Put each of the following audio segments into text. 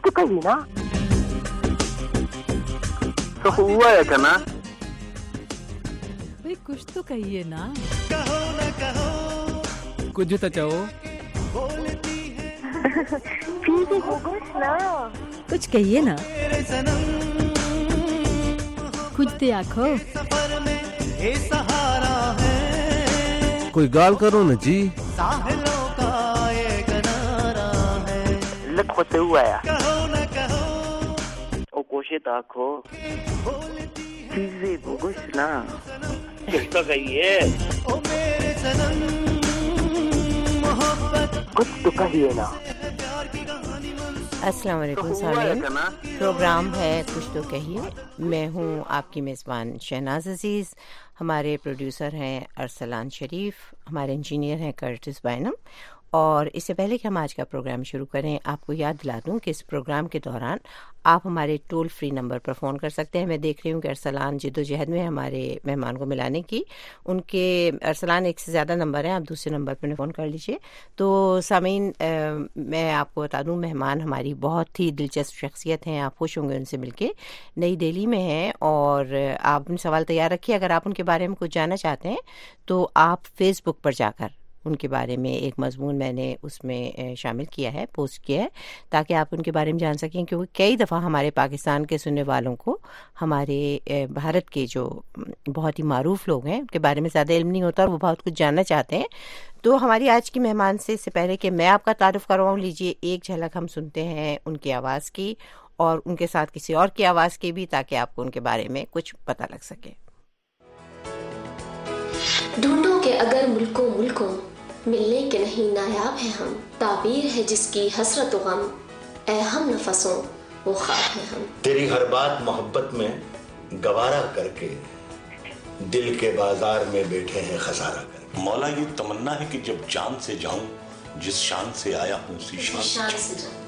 تو کہیے نا. تو ہوا ہے کنا بھئی کچھ تو کہیے نا. کچھ تو چاہو. فیزی ہوگوش نا. کچھ کہیے نا. کچھ تو آکھو. کوئی گال کرو نا جی. لکھ ہوتے ہوا ہے او کوشے تاکھو. فیزی ہوگوش نا. کچھ تو کہیے. کچھ تو کہیے نا. السلام علیکم سامعین، پروگرام ہے کچھ تو کہیے. میں ہوں آپ کی میزبان شہناز عزیز. ہمارے پروڈیوسر ہیں ارسلان شریف، ہمارے انجینئر ہیں کرٹس بائنم. اور اس سے پہلے کہ ہم آج کا پروگرام شروع کریں، آپ کو یاد دلا دوں کہ اس پروگرام کے دوران آپ ہمارے ٹول فری نمبر پر فون کر سکتے ہیں. میں دیکھ رہی ہوں کہ ارسلان جد و جہد میں ہمارے مہمان کو ملانے کی. ان کے ارسلان ایک سے زیادہ نمبر ہیں، آپ دوسرے نمبر پہ فون کر لیجئے. تو سامعین، میں آپ کو بتا دوں مہمان ہماری بہت ہی دلچسپ شخصیت ہیں. آپ خوش ہوں گے ان سے مل کے. نئی دہلی میں ہیں اور آپ اپنے سوال تیار رکھیے. اگر آپ ان کے بارے میں کچھ جاننا چاہتے ہیں تو آپ فیس بک پر جا کر ان کے بارے میں ایک مضمون میں نے اس میں شامل کیا ہے، پوسٹ کیا ہے، تاکہ آپ ان کے بارے میں جان سکیں. کیونکہ کئی دفعہ ہمارے پاکستان کے سننے والوں کو ہمارے بھارت کے جو بہت ہی معروف لوگ ہیں ان کے بارے میں زیادہ علم نہیں ہوتا اور وہ بہت کچھ جاننا چاہتے ہیں. تو ہماری آج کی مہمان سے اس سے پہلے کہ میں آپ کا تعارف کرواؤں، لیجیے ایک جھلک ہم سنتے ہیں ان کی آواز کی اور ان کے ساتھ کسی اور کی آواز کی بھی، تاکہ آپ کو ان کے بارے میں کچھ پتہ لگ سکے. ڈھونڈو کہ اگر ملکوں ملکوں ملنے کے نہیں نایاب ہیں ہم، تعبیر ہے جس کی حسرت و غم، اے ہم نفسوں وہ خواب ہیں ہم. تیری ہر بات محبت میں گوارا کر کے دل کے بازار میں بیٹھے ہیں خسارہ کر کے. مولا یہ تمنا ہے کہ جب جان سے جاؤں، جس شان سے آیا ہوں اسی شان سے جاؤں.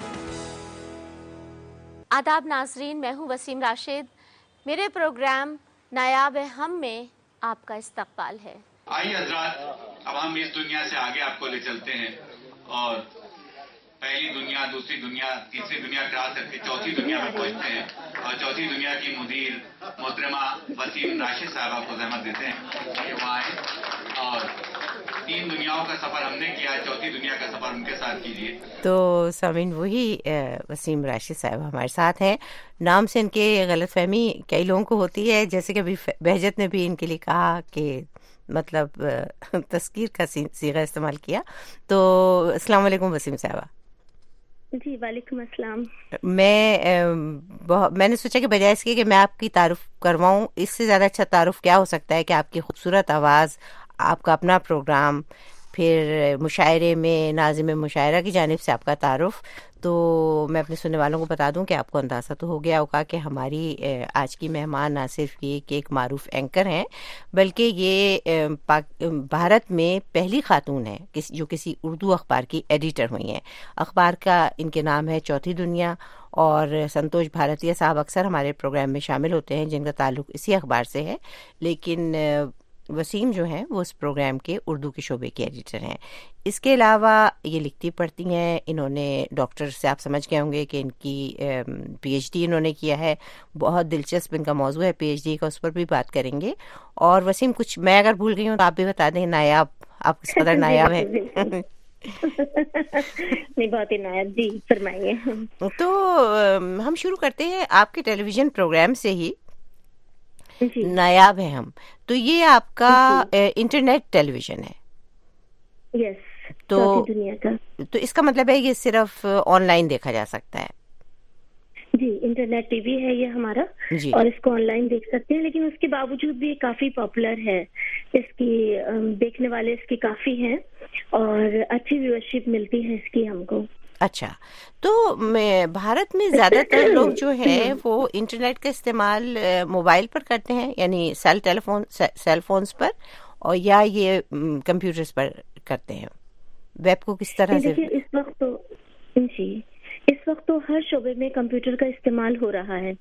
آداب ناظرین، میں ہوں وسیم راشد. میرے پروگرام نایاب ہم میں آپ کا استقبال ہے. آئیے حضرات، اب ہم اس دنیا سے آگے آپ کو لے چلتے ہیں اور پہلی دنیا، دوسری دنیا، تیسری دنیا کراس کر کے چوتھی دنیا میں پہنچتے ہیں اور چوتھی دنیا کی مدیر محترمہ وسیم راشد صاحبہ کو زحمت دیتے ہیں کہ وہ آئیں اور 3 دنیاؤں کا سفر ہم نے کیا، چوتھی دنیا کا سفر ان کے ساتھ کیجیے. تو سامعین، وہی وسیم راشد صاحب ہمارے ساتھ ہیں. نام سے ان کے غلط فہمی کئی لوگوں کو ہوتی ہے، جیسے کہ ابھی بہجت نے بھی ان کے لیے کہا کہ مطلب تذکیر کا صیغہ استعمال کیا. تو السلام علیکم وسیم صاحبہ. جی وعلیکم السلام. میں نے سوچا کہ بجائے اس کے کہ میں آپ کی تعارف کرواؤں، اس سے زیادہ اچھا تعارف کیا ہو سکتا ہے کہ آپ کی خوبصورت آواز، آپ کا اپنا پروگرام، پھر مشاعرے میں ناظم مشاعرہ کی جانب سے آپ کا تعارف. تو میں اپنے سننے والوں کو بتا دوں کہ آپ کو اندازہ تو ہو گیا ہوگا کہ ہماری آج کی مہمان نہ صرف یہ کہ ایک معروف اینکر ہیں، بلکہ یہ بھارت میں پہلی خاتون ہے جو کسی اردو اخبار کی ایڈیٹر ہوئی ہیں. اخبار کا ان کے نام ہے چوتھی دنیا. اور سنتوش بھارتیہ صاحب اکثر ہمارے پروگرام میں شامل ہوتے ہیں جن کا تعلق اسی اخبار سے ہے، لیکن وسیم جو ہیں وہ اس پروگرام کے اردو کے شعبے کے ایڈیٹر ہیں. اس کے علاوہ یہ لکھتی پڑھتی ہیں. انہوں نے ڈاکٹر سے آپ سمجھ گئے ہوں گے کہ ان کی پی ایچ ڈی انہوں نے کیا ہے. بہت دلچسپ ان کا موضوع ہے پی ایچ ڈی کا، اس پر بھی بات کریں گے. اور وسیم، کچھ میں اگر بھول گئی ہوں تو آپ بھی بتا دیں. نایاب، آپ کس قدر نایاب ہیں؟ نہیں، بہت ہی نایاب. جی فرمائیے. تو ہم شروع کرتے ہیں آپ کے ٹیلی ویژن پروگرام سے ہی. نایاب ہیں ہم، تو یہ آپ کا انٹرنیٹ ٹیلی ویژن ہے؟ یس. تو اس کا مطلب ہے یہ صرف آن لائن دیکھا جا سکتا ہے؟ جی، انٹرنیٹ ٹی وی ہے یہ ہمارا جی. اور اس کو آن لائن دیکھ سکتے ہیں، لیکن اس کے باوجود بھی کافی پاپولر ہے. اس کی دیکھنے والے اس کی کافی ہیں اور اچھی ویورشپ ملتی ہے اس کی ہم کو. اچھا، تو بھارت میں زیادہ تر لوگ جو ہیں وہ انٹرنیٹ کا استعمال موبائل پر کرتے ہیں، یعنی سیل فونز پر، اور یا یہ کمپیوٹرز پر کرتے ہیں. ویب کو کس طرح سے؟ اس وقت تو ہر شعبے میں کمپیوٹر کا استعمال ہو رہا ہے،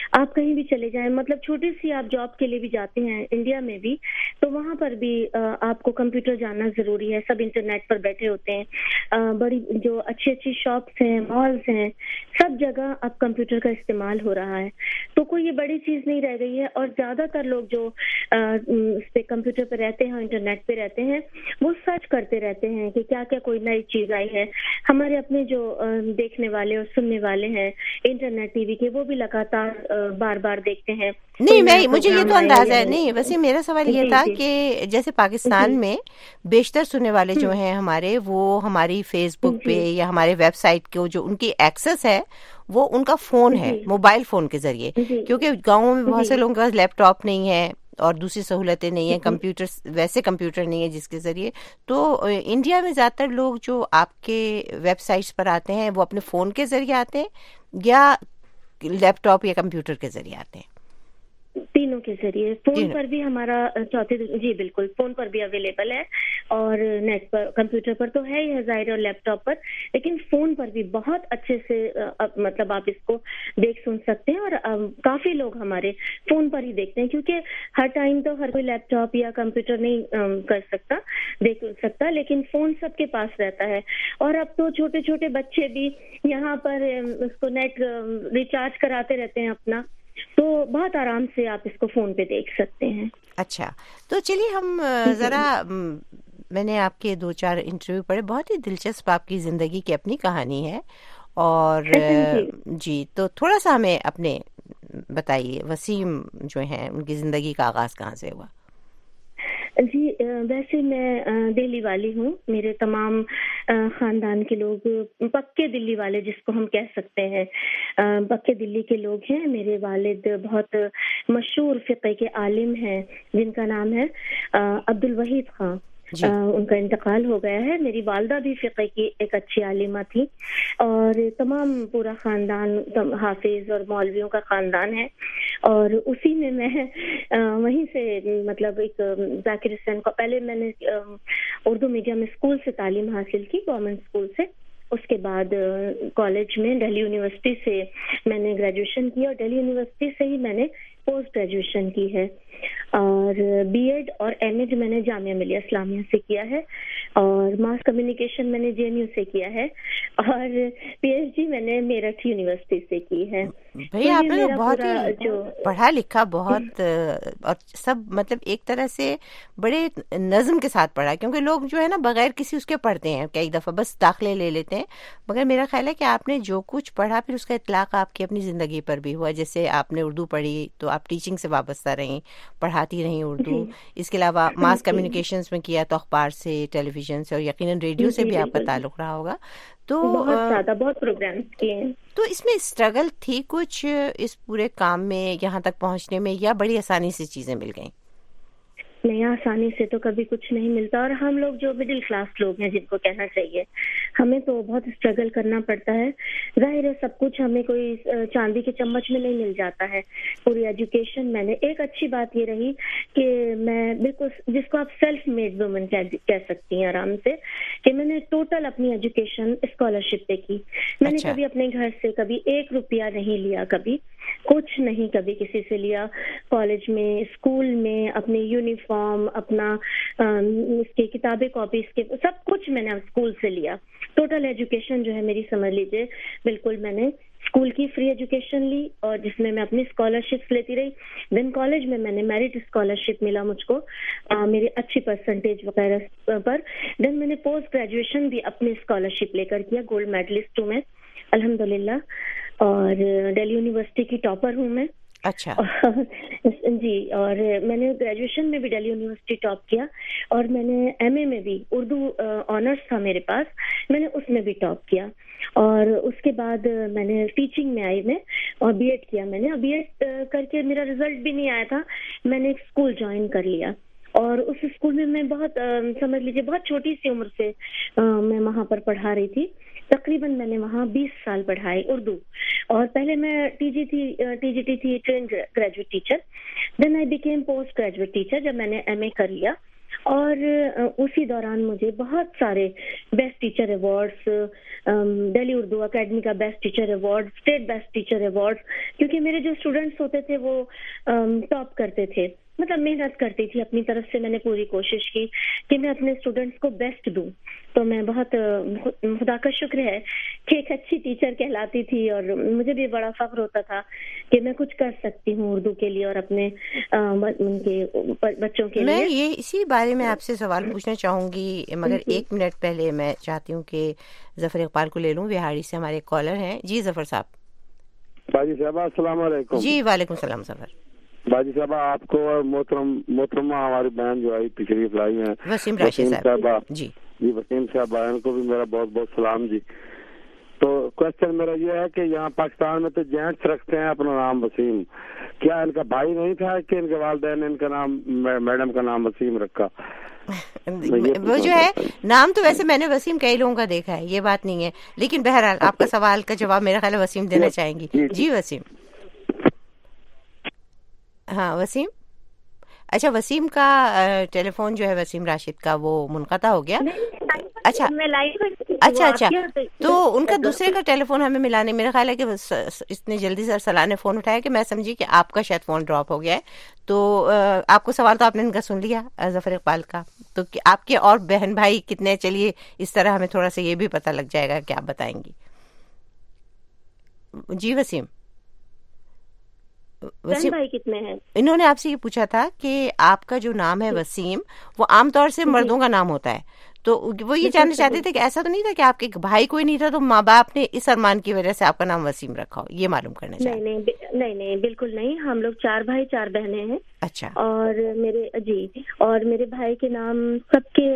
آپ کہیں بھی چلے جائیں, مطلب چھوٹی سی آپ جاب کے لیے بھی جاتے ہیں انڈیا میں بھی, تو وہاں پر بھی آپ کو کمپیوٹر جاننا ضروری ہے. سب انٹرنیٹ پر بیٹھے ہوتے ہیں, بڑی جو اچھی اچھی شاپس ہیں, مالز ہیں, سب جگہ اب کمپیوٹر کا استعمال ہو رہا ہے. تو کوئی یہ بڑی چیز نہیں رہ گئی ہے, اور زیادہ تر لوگ جو اس پہ کمپیوٹر پہ رہتے ہیں, انٹرنیٹ پہ رہتے ہیں, وہ سرچ کرتے رہتے ہیں کہ کیا کیا کوئی نئی چیز آئی ہے. ہمارے اپنے جو دیکھنے والے اور سننے والے ہیں انٹرنیٹ ٹی وی کے, وہ بھی لگاتار بار بار دیکھتے ہیں. نہیں, مجھے یہ تو اندازہ ہے. نہیں, ویسے میرا سوال یہ تھا کہ جیسے پاکستان میں بیشتر سننے والے جو ہیں ہمارے, وہ ہماری فیس بک پہ یا ہمارے ویب سائٹ کے جو ان کی ایکسس ہے وہ ان کا فون ہے, موبائل فون کے ذریعے, کیونکہ گاؤں میں بہت سے لوگوں کے پاس لیپ ٹاپ نہیں ہے اور دوسری سہولتیں نہیں ہیں, کمپیوٹر ویسے کمپیوٹر نہیں ہے جس کے ذریعے. تو انڈیا میں زیادہ تر لوگ جو آپ کے ویب سائٹس پر آتے ہیں وہ اپنے فون کے ذریعے آتے ہیں یا لیپ ٹاپ یا کمپیوٹر کے ذریعے آتے ہیں؟ تینوں کے ذریعے. فون پر بھی ہمارا جی بالکل, فون پر بھی اویلیبل ہے, اور نیٹ پر, کمپیوٹر پر تو ہے ہی ظاہر, اور لیپ ٹاپ پر, لیکن فون پر بھی بہت اچھے سے مطلب آپ اس کو دیکھ سن سکتے ہیں. اور کافی لوگ ہمارے فون پر ہی دیکھتے ہیں, کیونکہ ہر ٹائم تو ہر کوئی لیپ ٹاپ یا کمپیوٹر نہیں کر سکتا, دیکھ سکتا, لیکن فون سب کے پاس رہتا ہے. اور اب تو چھوٹے چھوٹے بچے بھی یہاں پر اس کو نیٹ ریچارج کراتے رہتے ہیں اپنا, تو بہت آرام سے آپ اس کو فون پہ دیکھ سکتے ہیں. اچھا, تو چلیے ہم ذرا, میں نے آپ کے 2-4 انٹرویو پڑھے, بہت ہی دلچسپ آپ کی زندگی کی اپنی کہانی ہے, اور جی تو تھوڑا سا ہمیں اپنے بتائیے, وسیم جو ہیں ان کی زندگی کا آغاز کہاں سے ہوا؟ جی ویسے میں دہلی والی ہوں, میرے تمام خاندان کے لوگ پکے دلی والے جس کو ہم کہہ سکتے ہیں, پکے دلی کے لوگ ہیں. میرے والد بہت مشہور فقہ کے عالم ہیں جن کا نام ہے عبدالوحید خان, ان کا انتقال ہو گیا ہے. میری والدہ بھی فقہ کی ایک اچھی عالمہ تھی, اور تمام پورا خاندان حافظ اور مولویوں کا خاندان ہے. اور اسی میں وہیں سے مطلب ایک ذاکر حسین کو, پہلے میں نے اردو میڈیم اسکول سے تعلیم حاصل کی, گورنمنٹ اسکول سے. اس کے بعد کالج میں دہلی یونیورسٹی سے میں نے گریجویشن کی, اور دہلی یونیورسٹی سے ہی میں نے پوسٹ گریجویشن کی ہے. اور بی ایڈ اور ایم ایڈ میں نے جامعہ ملیہ اسلامیہ سے کیا ہے, اور ماس کمیونیکیشن میں نے جے این یو سے کیا ہے, اور پی ایچ ڈی میں نے میرٹھ یونیورسٹی سے کی ہے. بھئی آپ نے بہت پڑھا لکھا بہت, اور سب مطلب ایک طرح سے بڑے نظم کے ساتھ پڑھا, کیونکہ لوگ جو ہے نا بغیر کسی اس کے پڑھتے ہیں, کئی دفعہ بس داخلے لے لیتے ہیں, مگر میرا خیال ہے کہ آپ نے جو کچھ پڑھا پھر اس کا اطلاق آپ کی اپنی زندگی پر بھی ہوا. جیسے آپ نے اردو پڑھی تو آپ ٹیچنگ سے وابستہ رہیں, پڑھاتی رہیں اردو. اس کے علاوہ ماس کمیونیکیشنز میں کیا تو اخبار سے, ٹیلی ویژن سے, اور یقیناً ریڈیو سے بھی آپ کا تعلق رہا ہوگا. تو بہت زیادہ, بہت پروگرامز کیے ہیں. تو اس میں اسٹرگل تھی کچھ اس پورے کام میں یہاں تک پہنچنے میں, یا بڑی آسانی سے چیزیں مل گئیں؟ نہیں, آسانی سے تو کبھی کچھ نہیں ملتا, اور ہم لوگ جو مڈل کلاس لوگ ہیں جن کو کہنا چاہیے, ہمیں تو بہت اسٹرگل کرنا پڑتا ہے. ظاہر ہے سب کچھ ہمیں کوئی چاندی کے چمچ میں نہیں مل جاتا ہے. پوری ایجوکیشن میں نے, ایک اچھی بات یہ رہی کہ میں بالکل جس کو آپ سیلف میڈ وومن کہہ سکتی ہیں آرام سے, کہ میں نے ٹوٹل اپنی ایجوکیشن اسکالرشپ پہ کی. میں نے کبھی اپنے گھر سے کبھی 1 روپیہ نہیں لیا, کبھی کچھ نہیں کبھی کسی سے لیا. کالج میں, اسکول میں اپنی یونیفارم, اپنا اس کی کتابیں, کاپیز کے سب کچھ میں نے اسکول سے لیا. ٹوٹل ایجوکیشن جو ہے میری سمجھ لیجیے بالکل میں نے اسکول کی فری ایجوکیشن لی, اور جس میں اپنی اسکالرشپس لیتی رہی. دین کالج میں نے میرٹ اسکالرشپ ملا مجھ کو, میری اچھی پرسنٹیج وغیرہ پر. دین میں نے پوسٹ گریجویشن بھی اپنی اسکالرشپ لے کر کیا, گولڈ میڈلسٹ ہوں میں الحمدللہ, اور دہلی یونیورسٹی کی ٹاپر ہوں میں. اچھا جی, اور میں نے گریجویشن میں بھی دہلی یونیورسٹی ٹاپ کیا, اور میں نے ایم اے میں بھی, اردو آنرس تھا میرے پاس, میں نے اس میں بھی ٹاپ کیا. اور اس کے بعد میں نے ٹیچنگ میں آئی میں, اور بی ایڈ کیا میں نے. بی ایڈ کر کے میرا رزلٹ بھی نہیں آیا تھا, میں نے ایک اسکول جوائن کر لیا, اور اس اسکول میں بہت سمجھ لیجیے بہت چھوٹی سی عمر سے میں وہاں پر پڑھا رہی تھی. تقریباً میں نے وہاں 20 سال پڑھائی اردو, اور پہلے میں ٹی جی ٹی تھی, trained graduate teacher. Then I became post graduate teacher جب میں نے ایم اے کر لیا. اور اسی دوران مجھے بہت سارے best teacher awards, Delhi Urdu academy کا best teacher award, state best teacher award, کیونکہ میرے جو اسٹوڈنٹس ہوتے تھے وہ ٹاپ کرتے تھے، مطلب محنت کرتی تھی اپنی طرف سے. میں نے پوری کوشش کی کہ میں اپنے اسٹوڈنٹس کو بیسٹ دوں. تو میں بہت خدا کا شکر ہے کہ ایک اچھی ٹیچر کہلاتی تھی، اور مجھے بھی بڑا فخر ہوتا تھا کہ میں کچھ کر سکتی ہوں اردو کے لیے اور اپنے ان کے بچوں کے لیے. میں یہ اسی بارے میں آپ سے سوال پوچھنا چاہوں گی، مگر 1 منٹ پہلے میں چاہتی ہوں کہ ظفر اقبال کو لے لوں. بہاڑی سے ہمارے کالر ہیں. جی ظفر صاحب. باجی صاحبہ السلام علیکم. جی وعلیکم السلام. ظفر باجی صاحبہ آپ کو اور محترمہ ہماری بہن جو آئی تشریف لائی ہیں وسیم راشد صاحبہ، جی وسیم صاحبہ، ان کو بھی میرا بہت بہت سلام جی. تو کوشچن میرا یہ ہے کہ یہاں پاکستان میں تو جینٹس رکھتے ہیں اپنا نام وسیم، کیا ان کا بھائی نہیں تھا کہ ان کے والدین نے ان کا نام میڈم کا نام وسیم رکھا؟ وہ جو ہے نام تو ویسے میں نے وسیم کئی لوگوں کا دیکھا ہے، یہ بات نہیں ہے، لیکن بہرحال آپ کا سوال کا جواب میرا خیال ہے وسیم دینا چاہیں گی. جی وسیم. ہاں وسیم. اچھا وسیم کا ٹیلی فون جو ہے وسیم راشد کا وہ منقطع ہو گیا. اچھا اچھا تو ان کا دوسرے کا ٹیلی فون ہمیں ملانے، میرا خیال ہے کہ اتنے جلدی سے ارسلان نے فون اٹھایا کہ میں سمجھی کہ آپ کا شاید فون ڈراپ ہو گیا ہے. تو آپ کو سوال تو آپ نے ان کا سن لیا ظفر اقبال کا، تو آپ کے اور بہن بھائی کتنے، چلیے اس طرح ہمیں تھوڑا سا یہ بھی پتہ لگ جائے گا کہ آپ بتائیں گی. جی وسیم. وسیم بھائی کتنے ہیں؟ انہوں نے آپ سے یہ پوچھا تھا کہ آپ کا جو نام ہے وسیم وہ عام طور سے مردوں کا نام ہوتا ہے، تو وہ یہ جاننا چاہتے تھے کہ ایسا تو نہیں تھا کہ آپ کے بھائی کوئی نہیں تھا تو ماں باپ نے اس ارمان کی وجہ سے آپ کا نام وسیم رکھا ہو، یہ معلوم کرنا چاہتے؟ نہیں بالکل نہیں، ہم لوگ 4 بھائی 4 بہنیں ہیں. اچھا. اور میرے بھائی کے نام سب کے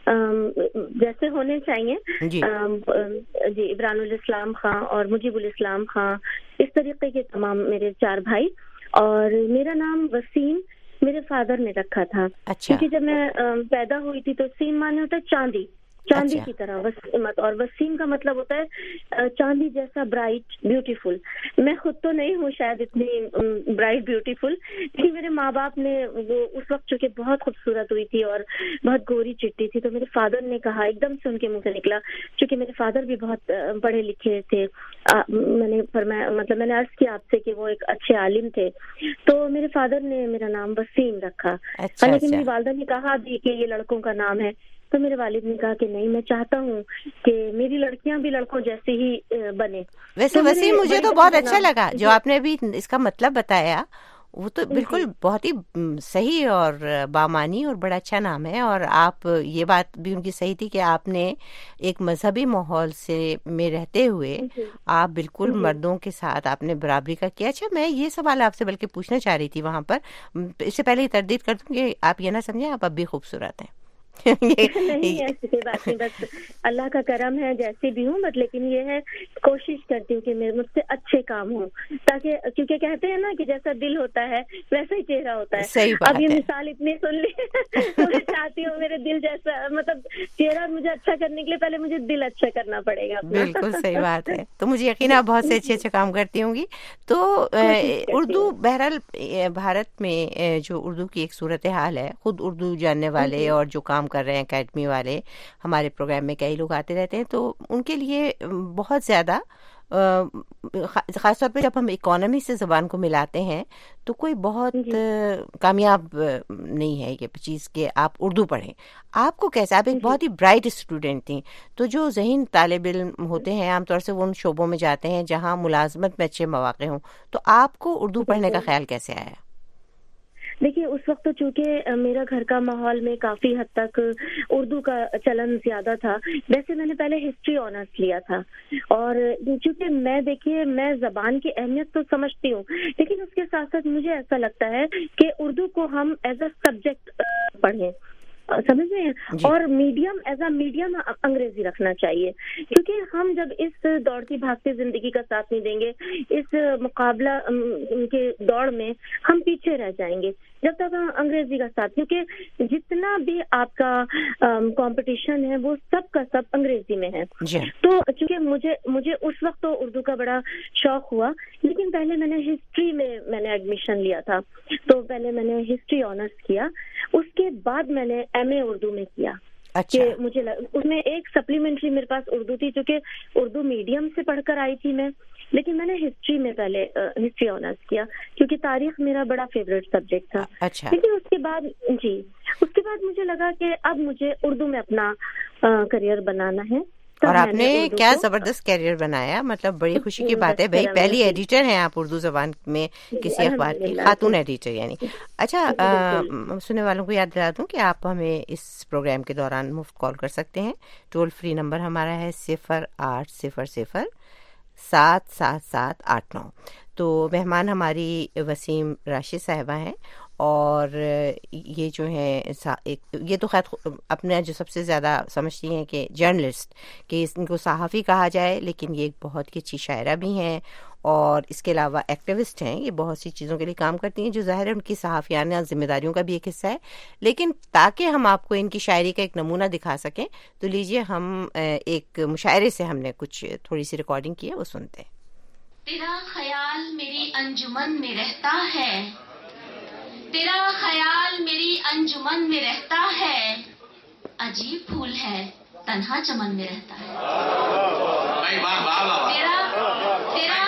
جیسے ہونے چاہیے. جی عبران الاسلام خان اور مجیب الاسلام خان، اس طریقے کے تمام میرے 4 بھائی. اور میرا نام وسیم میرے فادر نے رکھا تھا. اچھا. کیونکہ جب میں پیدا ہوئی تھی تو سیم مانے ہوتا ہے چاندی کی طرح، اور وسیم کا مطلب ہوتا ہے چاندی جیسا برائٹ بیوٹیفل. میں خود تو نہیں ہوں شاید اتنی برائٹ بیوٹیفل، لیکن میرے ماں باپ نے وہ اس وقت چونکہ بہت خوبصورت ہوئی تھی اور بہت گوری چٹی تھی، تو میرے فادر نے کہا، ایک دم سے ان کے منہ سے نکلا، چونکہ میرے فادر بھی بہت پڑھے لکھے تھے، میں نے عرض کیا آپ سے کہ وہ ایک اچھے عالم تھے، تو میرے فادر نے میرا نام وسیم رکھا. لیکن میری والدہ نے کہا بھی کہ یہ لڑکوں کا نام ہے، تو میرے والد نے کہا کہ نہیں، میں چاہتا ہوں کہ میری لڑکیاں بھی لڑکوں جیسی ہی بنے. ویسے وسیم مجھے تو بہت اچھا لگا جو آپ نے ابھی اس کا مطلب بتایا، وہ تو بالکل بہت ہی صحیح اور بامانی اور بڑا اچھا نام ہے. اور آپ یہ بات بھی ان کی صحیح تھی کہ آپ نے ایک مذہبی ماحول سے میں رہتے ہوئے آپ بالکل مردوں کے ساتھ آپ نے برابری کا کیا. اچھا میں یہ سوال آپ سے بلکہ پوچھنا چاہ رہی تھی وہاں پر، اس سے پہلے تردید کر دوں کہ آپ یہ نہ سمجھیں آپ اب بھی خوبصورت ہیں. نہیں ایسی بات نہیں، بس اللہ کا کرم ہے جیسی بھی ہوں، بس لیکن یہ ہے کوشش کرتی ہوں کہ مجھ سے اچھے کام ہوں، تاکہ کیونکہ کہتے ہیں نا کہ جیسا دل ہوتا ہے ویسا ہی چہرہ ہوتا ہے. اب یہ مثال اتنی سن لی تو میں چاہتی ہوں میرے دل جیسا، مطلب چہرہ مجھے اچھا کرنے کے لیے پہلے مجھے دل اچھا کرنا پڑے گا. بالکل صحیح بات ہے. تو مجھے یقین آپ بہت سے اچھے کام کرتی ہوں گی. تو اردو بہرحال بھارت میں جو اردو کی ایک صورتحال ہے، خود اردو جاننے والے اور جو کام کر رہے ہیں اکیڈمی والے، ہمارے پروگرام میں کئی لوگ آتے رہتے ہیں، تو ان کے لیے بہت زیادہ خاص طور پہ جب ہم اکانومی سے زبان کو ملاتے ہیں تو کوئی بہت کامیاب نہیں ہے یہ چیز کہ آپ اردو پڑھیں. آپ کو کیسے، آپ ایک بہت ہی برائٹ اسٹوڈنٹ تھیں، تو جو ذہین طالب علم ہوتے ہیں عام طور سے وہ ان شعبوں میں جاتے ہیں جہاں ملازمت میں اچھے مواقع ہوں، تو آپ کو اردو پڑھنے کا خیال کیسے آیا؟ دیکھیے اس وقت تو چونکہ میرا گھر کا ماحول میں کافی حد تک اردو کا چلن زیادہ تھا. ویسے میں نے پہلے ہسٹری آنرس لیا تھا، اور چونکہ میں زبان کی اہمیت تو سمجھتی ہوں، لیکن اس کے ساتھ ساتھ مجھے ایسا لگتا ہے کہ اردو کو ہم ایز اے سبجیکٹ پڑھیں، سمجھ رہے ہیں، اور ایز اے میڈیم انگریزی رکھنا چاہیے، کیونکہ ہم جب اس دوڑتی بھاگتی زندگی کا ساتھ نہیں دیں گے، اس مقابلہ کے دوڑ میں ہم پیچھے رہ جائیں گے. जब तक अंग्रेजी का साथ, क्योंकि जितना भी आपका कंपटीशन है वो सब का सब अंग्रेजी में है। तो क्योंकि मुझे उस वक्त तो उर्दू का बड़ा शौक हुआ, लेकिन पहले मैंने हिस्ट्री में मैंने एडमिशन लिया था, तो पहले मैंने हिस्ट्री ऑनर्स किया, उसके बाद मैंने MA उर्दू में किया। कि मुझे उसमें एक सप्लीमेंट्री मेरे पास उर्दू थी, जो कि उर्दू मीडियम से पढ़कर आई थी मैं, लेकिन मैंने हिस्ट्री में पहले हिस्ट्री ऑनर्स किया क्योंकि तारीख मेरा बड़ा फेवरेट सब्जेक्ट था। लेकिन उसके बाद मुझे लगा कि अब मुझे उर्दू में अपना करियर बनाना है। और आपने क्या जबरदस्त कैरियर बनाया, मतलब बड़ी खुशी की बात है भाई। पहली एडिटर हैं आप उर्दू जबान में किसी अखबार की, खातून एडिटर यानी। अच्छा, सुनने वालों को याद दिला दूं कि आप हमें इस प्रोग्राम के दौरान मुफ्त कॉल कर सकते हैं। टोल फ्री नंबर हमारा है 0800-777-89। तो मेहमान हमारी वसीम राशिद साहिबा हैं, और ये जो है ये तो खैर अपने जो सबसे ज़्यादा समझती हैं कि जर्नलिस्ट, कि इनको सहाफ़ी कहा जाए, लेकिन ये एक बहुत ही अच्छी शायरा भी हैं, और इसके अलावा एक्टिविस्ट हैं। ये बहुत सी चीज़ों के लिए काम करती हैं जो ज़ाहिर है उनकी सहाफ़ियाना जिम्मेदारियों का भी एक हिस्सा है। लेकिन ताकि हम आपको इनकी शायरी का एक नमूना दिखा सकें, तो लीजिए हम एक मुशायरे से हमने कुछ थोड़ी सी रिकॉर्डिंग की है, वो सुनते हैं। तेरा ख्याल मेरी अंजुमन में रहता है, तेरा ख्याल मेरी अंजुमन में रहता है, अजीब फूल है तन्हा चमन में रहता है। तेरा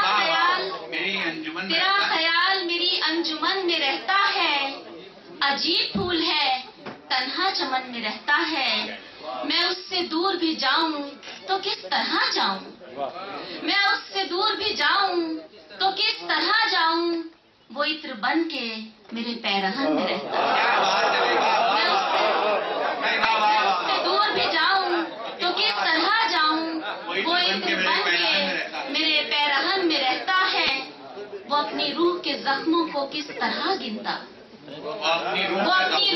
ख्याल मेरी अंजुमन में रहता है, अजीब फूल है तन्हा चमन में रहता है। मैं उससे दूर भी जाऊं तो किस तरह जाऊं, मैं उससे दूर भी जाऊं तो किस तरह जाऊं, वो इत्र बन के मेरे पैरहन में रहता है। मैं उससे दूर भी जाऊं तो किस तरह जाऊं, वो इत्र बन के मेरे पैरहन में रहता है। वो अपनी रूह के जख्मों को किस तरह गिनता, वो अपनी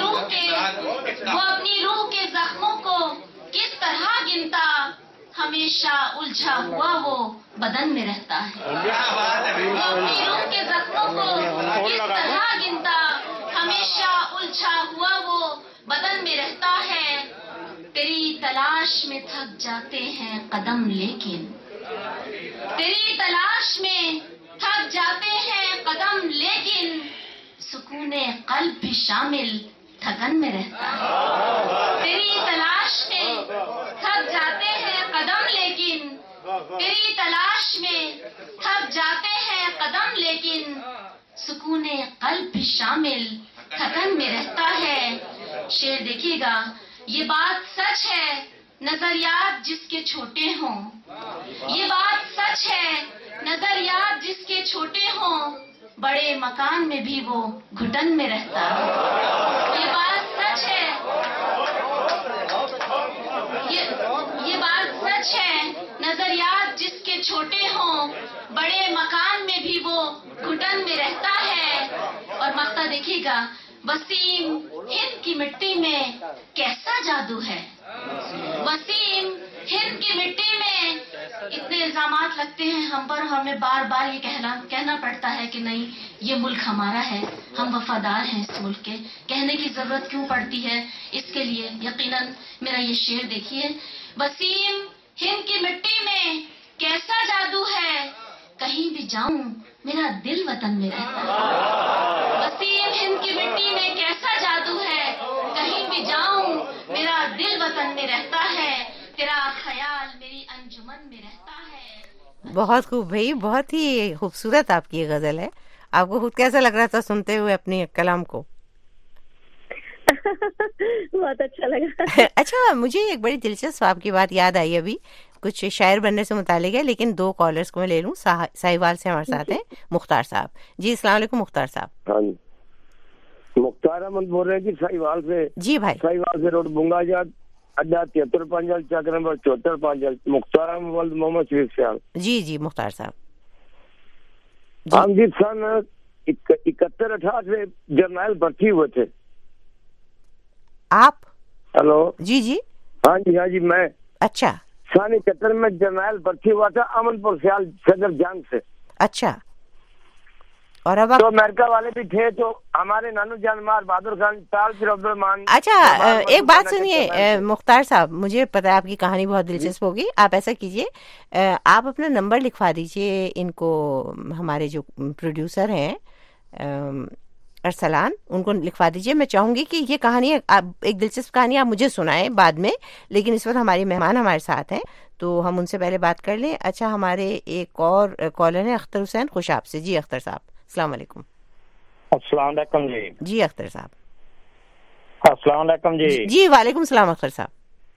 रूह के जख्मों को किस तरह गिनता, हमेशा उलझा हुआ वो बदन में रहता है। वो अपनी रूह के जख्मों को किस तरह गिनता, हमेशा उलझा हुआ वो बदन में रहता है। तेरी तलाश में थक जाते हैं कदम, लेकिन तेरी तलाश में थक जाते हैं कदम, लेकिन सुकूने कल्ब भी शामिल थकन में रहता है। तेरी तलाश में थक जाते हैं कदम, लेकिन तेरी तलाश में थक जाते हैं कदम, लेकिन सुकूने कल्ब भी शामिल थकन में रहता है। शेर देखिएगा, ये बात सच है नजरियात जिसके छोटे हों, ये बात सच है नजरियात जिसके छोटे हों, बड़े मकान में भी वो घुटन में रहता है। ये बात सच है, ये बात सच है नजरियात जिसके छोटे हों, बड़े मकान में भी वो घुटन में रहता है। और मक्ता देखिएगा, वसीम हिंद की मिट्टी में कैसा जादू है, वसीम हिंद की मिट्टी में इतने इल्जामात लगते हैं हम पर, हमें बार बार ये कहना पड़ता है कि नहीं ये मुल्क हमारा है, हम वफादार हैं इस मुल्क के। कहने की जरूरत क्यों पड़ती है इसके लिए? यकीनन मेरा ये शेर देखिए, वसीम हिंद की मिट्टी में कैसा जादू है, कहीं भी जाऊं मेरा दिल वतन में रहता है। वसीम हिंद की मिट्टी में कैसा जादू है, कहीं भी जाऊं मेरा दिल वतन में रहता है, तेरा ख्याल मेरी अंजुमन में रहता है। बहुत खूब भाई, बहुत ही खूबसूरत आपकी ये गजल है। आपको खुद कैसा लग रहा था सुनते हुए अपनी कलाम को? बहुत अच्छा लगा। अच्छा, मुझे एक बड़ी दिलचस्प आपकी बात याद आई अभी, कुछ शायर बनने से मुतालिक है, लेकिन दो कॉलर्स को मैं ले लूं। साहिवाल से हमारे साथ हैं मुख्तार साहब। जी अस्सलाम वालेकुम मुख्तार साहब। हाँ जी, मुख्तार अहमद बोल रहे हैं कि साहिवाल से। जी भाई। साहिवाल से रोड बुंगाजात अड्डा 73 पांचल चक नंबर 74 पांचल। मुख्तार अहमद मोहम्मद शरीफ साहब। जी जी मुख्तार साहब। हम जी सन 71-68 में जर्नल भर्ती हुए थे। आप? हेलो जी जी। हाँ जी मैं। अच्छा। सन 71 में जर्नल भर्ती हुआ था अमनपुर सियाल सदर जंग से। अच्छा। और अब तो अमेरिका वाले भी थे, तो हमारे नानू जान मार बहादुर खान ताल फिर अब्दुलरहमान। अच्छा एक बात सुनिए मुख्तार साहब, मुझे पता है आपकी कहानी बहुत दिलचस्प होगी। आप ऐसा कीजिए, आप अपना नंबर लिखवा दीजिए इनको, हमारे जो प्रोड्यूसर हैं अरसलान, उनको लिखवा दीजिए। मैं चाहूंगी कि ये कहानी एक दिलचस्प कहानी आप मुझे सुनाएं बाद में, लेकिन इस वक्त हमारी मेहमान हमारे साथ हैं तो हम उनसे पहले बात कर लें। अच्छा, हमारे एक और कॉलर है अख्तर हुसैन खुशाब से। जी अख्तर साहब, अस्सलाम वालेकुम। अस्सलाम वालेकुम जी। जी अख्तर साहब। अस्सलाम वालेकुम जी। जी वालेकुम सलाम अख्तर साहब।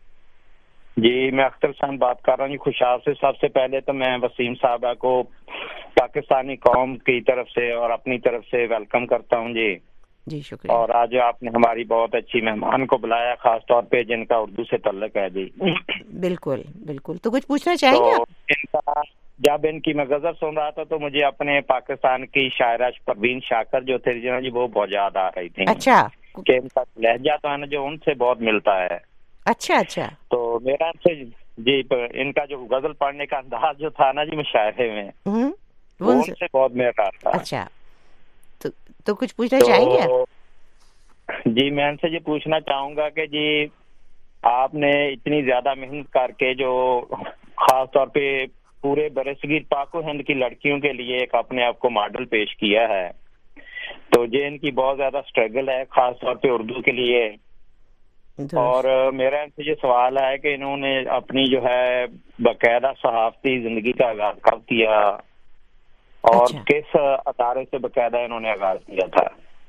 जी मैं अख्तर हुसैन बात कर रहा हूँ जी खुशाब से। सबसे पहले तो मैं वसीम साहबा को पाकिस्तानी कौम की तरफ से और अपनी तरफ से वेलकम करता हूँ जी। जी शुक्रिया। और आज आपने हमारी बहुत अच्छी मेहमान को बुलाया, खास तौर पे जिनका उर्दू से तल्लुक है जी। बिल्कुल बिल्कुल। तो कुछ पूछना चाहेंगे आप? इनका जब इनकी मैं गजल सुन रहा था तो मुझे अपने पाकिस्तान की शायरा परवीन शाकर जो थे जी वो बहुत याद आ रही थी। अच्छा। कि इनका लहजा तो है ना जो उनसे बहुत मिलता है। अच्छा अच्छा। तो मेरा इनसे जी इनका जो गजल पढ़ने का अंदाज जो था ना जी मुशायरे में वो उनसे बहुत मेल रहा था। अच्छा, तो कुछ पूछना चाहेंगे आप? जी मैं इनसे ये पूछना चाहूंगा कि जी आपने इतनी ज्यादा मेहनत करके जो खास तौर पे पूरे बरसगीर पाको हिंद की लड़कियों के लिए एक अपने आप को मॉडल पेश किया है, तो ये इनकी बहुत ज्यादा स्ट्रगल है खास तौर पे उर्दू के लिए। और मेरा इनसे ये सवाल है कि इन्होंने अपनी जो है बाकायदा सहाफती जिंदगी का आगाज कब किया और किस अदारे से बाकायदा इन्होंने आगाज किया था?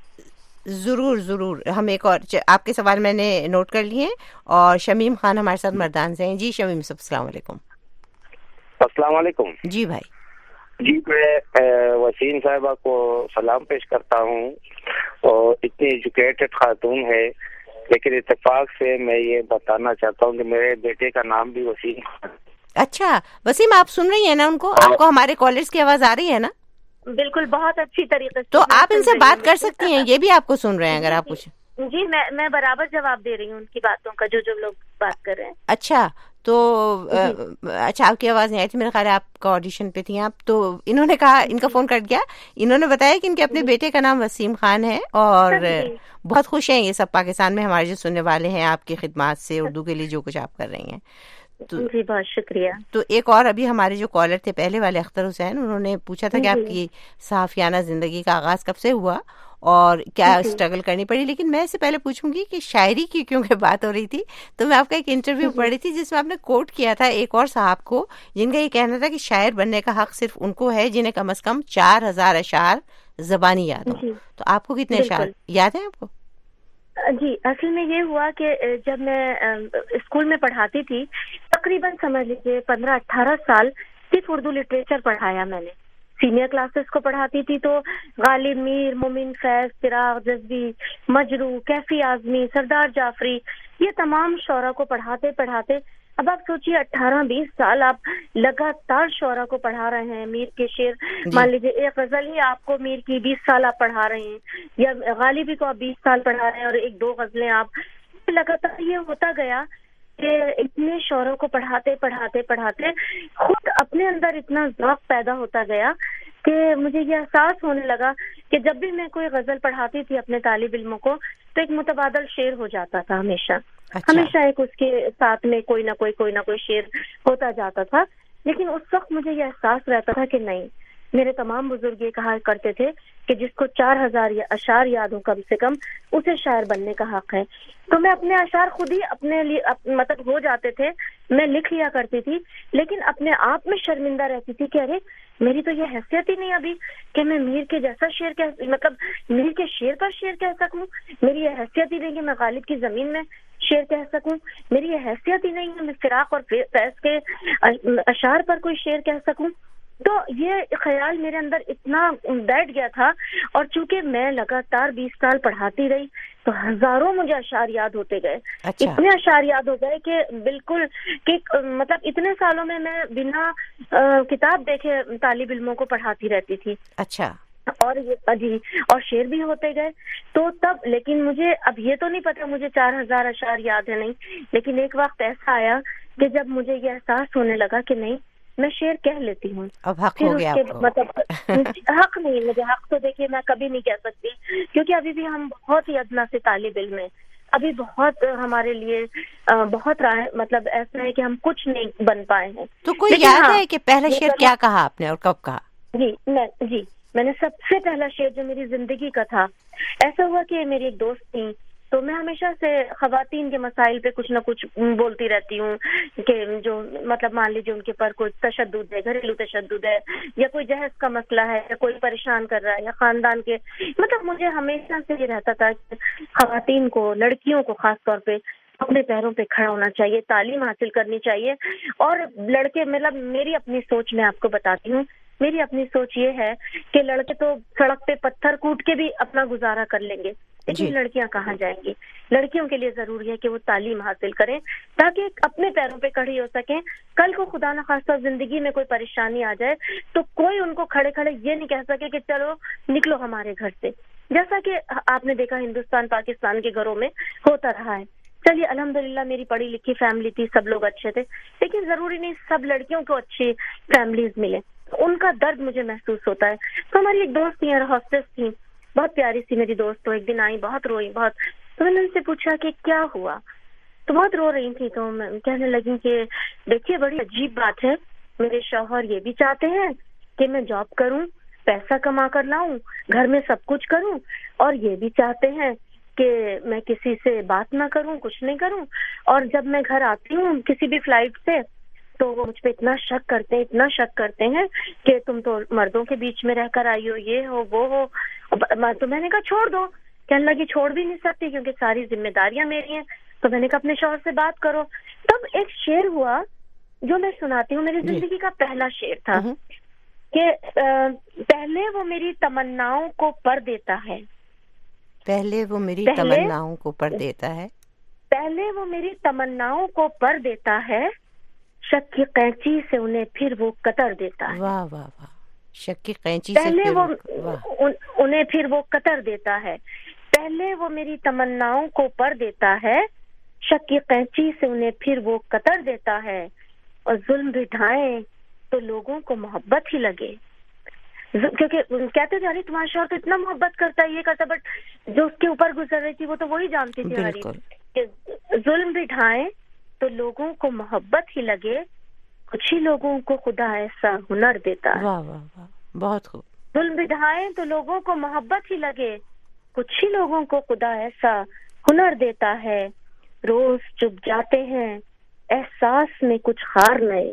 जरूर जरूर, हम एक और आपके सवाल मैंने नोट कर लिए। और शमीम खान हमारे साथ मर्दान से हैं। जी शमीम साहब, अस्सलाम वालेकुम। अस्सलाम वालेकुम। जी भाई। जी मैं वसीम साहिबा को सलाम पेश करता हूँ और इतनी एजुकेटेड खातून है, लेकिन इत्तेफाक से मैं ये बताना चाहता हूँ कि मेरे बेटे का नाम भी वसीम खान। अच्छा वसीम, आप सुन रही हैं ना उनको? आपको हमारे कॉलर्स की आवाज आ रही है ना? बिल्कुल, बहुत अच्छी तरीके से। तो आप इनसे बात कर सकती हैं, ये भी आपको सुन रहे हैं अगर आप कुछ। जी मैं बराबर जवाब दे रही हूँ उनकी बातों का, जो लोग बात कर रहे हैं। अच्छा तो अच्छा, आपकी आवाज नहीं आई थी, मेरा ख्याल है आपका ऑडिशन पे थी आप। तो इन्होंने कहा, इनका फोन कट गया, इन्होंने बताया कि इनके अपने बेटे का नाम वसीम खान है और बहुत खुश हैं ये सब पाकिस्तान में हमारे जो सुनने वाले हैं आपकी खिदमत से, उर्दू के लिए जो कुछ आप कर रही हैं। तो जी बहुत शुक्रिया। तो एक और अभी हमारे जो कॉलर थे पहले वाले अख्तर हुसैन, उन्होंने पूछा था कि आपकी सहाफियाना जिंदगी का आगाज कब से हुआ और क्या स्ट्रगल करनी पड़ी। लेकिन मैं इससे पहले पूछूंगी कि शायरी की क्योंकि बात हो रही थी, तो मैं आपका एक इंटरव्यू पढ़ी थी जिसमें आपने कोट किया था एक और साहब को, जिनका ये कहना था कि शायर बनने का हक सिर्फ उनको है जिन्हें कम से कम 4000 अशार जबानी याद हो। तो आपको कितने अशार याद है आपको? जी असल में ये हुआ कि जब मैं स्कूल में पढ़ाती थी, तकरीबन समझ लीजिए 15-18 साल सिर्फ उर्दू लिटरेचर पढ़ाया मैंने। सीनियर क्लासेस को पढ़ाती थी तो गालिब मीर, मोमिन फैज, चिराग जज्बी, मजरू, कैफी आजमी, सरदार जाफरी, ये तमाम शौरा को पढ़ाते पढ़ाते अब आप सोचिए 18-20 साल आप लगातार शौरा को पढ़ा रहे हैं। मीर के शेर, मान लीजिए एक गजल ही आपको मीर की 20 साल आप पढ़ा रहे हैं, या गालिबी को आप 20 साल पढ़ा रहे हैं और 1-2 गजलें आप, लगातार ये होता गया कि इतने शौरों को पढ़ाते पढ़ाते पढ़ाते खुद अपने अंदर इतना ज़ौक़ पैदा होता गया कि मुझे ये एहसास होने लगा कि जब भी मैं कोई गजल पढ़ाती थी अपने तालिब इल्मों को तो एक मुतबादल शेर हो जाता था हमेशा। हमेशा एक उसके साथ में कोई ना कोई शेर होता जाता था। लेकिन उस वक्त मुझे ये एहसास रहता था कि नहीं, मेरे तमाम बुजुर्ग ये कहा करते थे कि जिसको 4000 अशार याद हो कम से कम, उसे शायर बनने का हक है। तो मैं अपने अशार खुद ही अपने लिए मतलब हो जाते थे, मैं लिख लिया करती थी, लेकिन अपने आप में शर्मिंदा रहती थी कि अरे मेरी तो ये हैसियत ही नहीं अभी कि मैं मीर के जैसा शेर मतलब मीर के शेर पर शेर कह सकूं। मेरी ये हैसियत ही नहीं कि मैं गालिब की जमीन में शेर कह सकूं। मेरी ये हैसियत ही नहीं है मैं फिराक और फैज के अशार पर कोई शेर कह सकूं। तो ये ख्याल मेरे अंदर इतना बैठ गया था, और चूंकि मैं लगातार 20 साल पढ़ाती रही तो हजारों मुझे अशार याद होते गए। इतने अशार याद हो गए कि बिल्कुल कि मतलब इतने सालों में मैं बिना किताब देखे तालिब इल्मों को पढ़ाती रहती थी। अच्छा। और ये जी और शेर भी होते गए। तो तब लेकिन मुझे अब ये तो नहीं पता मुझे 4000 अशार याद है नहीं, लेकिन एक वक्त ऐसा आया कि जब मुझे ये एहसास होने लगा कि नहीं, میں شعر کہہ لیتی ہوں. اب حق ہو گیا آپ کو. مطلب حق نہیں, مجھے حق تو دیکھیے میں کبھی نہیں کہہ سکتی, کیونکہ ابھی بھی ہم بہت ہی ادنا سے طالب علم ہیں. ابھی بہت ہمارے لیے بہت مطلب ایسا ہے کہ ہم کچھ نہیں بن پائے ہیں. تو کوئی یاد ہے کہ پہلا شعر کیا کہا آپ نے اور کب کہا؟ جی میں نے سب سے پہلا شعر جو میری زندگی کا تھا, ایسا ہوا کہ میری ایک دوست تھی, تو میں ہمیشہ سے خواتین کے مسائل پہ کچھ نہ کچھ بولتی رہتی ہوں کہ جو مطلب مان لیجیے ان کے پر کوئی تشدد ہے, گھریلو تشدد ہے, یا کوئی جہیز کا مسئلہ ہے, یا کوئی پریشان کر رہا ہے, یا خاندان کے مطلب مجھے ہمیشہ سے یہ رہتا تھا کہ خواتین کو, لڑکیوں کو خاص طور پہ اپنے پیروں پہ کھڑا ہونا چاہیے, تعلیم حاصل کرنی چاہیے. اور لڑکے مطلب میری اپنی سوچ میں آپ کو بتاتی ہوں, میری اپنی سوچ یہ ہے کہ لڑکے تو سڑک پہ پتھر کوٹ کے بھی اپنا گزارا کر لیں گے, لیکن لڑکیاں کہاں جائیں گی؟ لڑکیوں کے لیے ضروری ہے کہ وہ تعلیم حاصل کریں تاکہ اپنے پیروں پہ کھڑی ہو سکیں. کل کو خدا نخواستہ زندگی میں کوئی پریشانی آ جائے تو کوئی ان کو کھڑے کھڑے یہ نہیں کہہ سکے کہ چلو نکلو ہمارے گھر سے, جیسا کہ آپ نے دیکھا ہندوستان پاکستان کے گھروں میں ہوتا رہا ہے. چلیے الحمدللہ میری پڑھی لکھی فیملی تھی, سب لوگ اچھے تھے, لیکن ضروری نہیں سب لڑکیوں کو اچھی فیملیز ملے. ان کا درد مجھے محسوس ہوتا ہے. تو ہماری ایک دوست تھی, ہاسٹس تھی, بہت پیاری سی میری دوست, تو ایک دن آئی, بہت روئی بہت. تو میں نے ان سے پوچھا کہ کیا ہوا, تو بہت رو رہی تھی. تو میں کہنے لگی کہ دیکھیے بڑی عجیب بات ہے, میرے شوہر یہ بھی چاہتے ہیں کہ میں جاب کروں, پیسہ کما کر لاؤں, گھر میں سب کچھ کروں, اور یہ بھی چاہتے ہیں کہ میں کسی سے بات نہ کروں, کچھ نہیں کروں. اور جب میں گھر آتی ہوں کسی بھی فلائٹ سے تو وہ مجھ پہ اتنا شک کرتے ہیں کہ تم تو مردوں کے بیچ میں رہ کر آئی ہو, یہ ہو وہ ہو. تو میں نے کہا چھوڑ دو. کہنے لگی چھوڑ بھی نہیں سکتی کیونکہ ساری ذمہ داریاں میری ہیں. تو میں نے کہا اپنے شوہر سے بات کرو. تب ایک شعر ہوا جو میں سناتی ہوں, میری زندگی کا پہلا شعر تھا کہ پہلے وہ میری تمناؤں کو پر دیتا ہے, پہلے وہ میری تمناؤں کو پر دیتا ہے, پہلے وہ میری تمناؤں کو پر دیتا ہے, شک کی قینچی سے انہیں پھر وہ قطر دیتا ہے. واہ واہ واہ, شک کی قینچی سے پہلے وہ انہیں پھر وہ قطر دیتا ہے. پہلے وہ میری تمناؤں کو پر دیتا ہے, شک کی قینچی سے انہیں پھر وہ قطر دیتا ہے. اور ظلم بٹھائیں تو لوگوں کو محبت ہی لگے, کیونکہ کہتے تھے ارے تمہارا شوہر تو اتنا محبت کرتا ہے, یہ کرتا, بٹ جو اس کے اوپر گزر رہی تھی وہ تو وہی جانتی تھی ہماری کہ ظلم بٹھائیں تو لوگوں کو محبت ہی لگے, کچھ ہی لوگوں کو خدا ایسا ہنر دیتا ہے. واہ واہ واہ, بہت خوب. ظلم بٹھائیں تو لوگوں کو محبت ہی لگے, کچھ ہی لوگوں کو خدا ایسا ہنر دیتا ہے. روز چپ جاتے ہیں احساس میں کچھ خار نئے,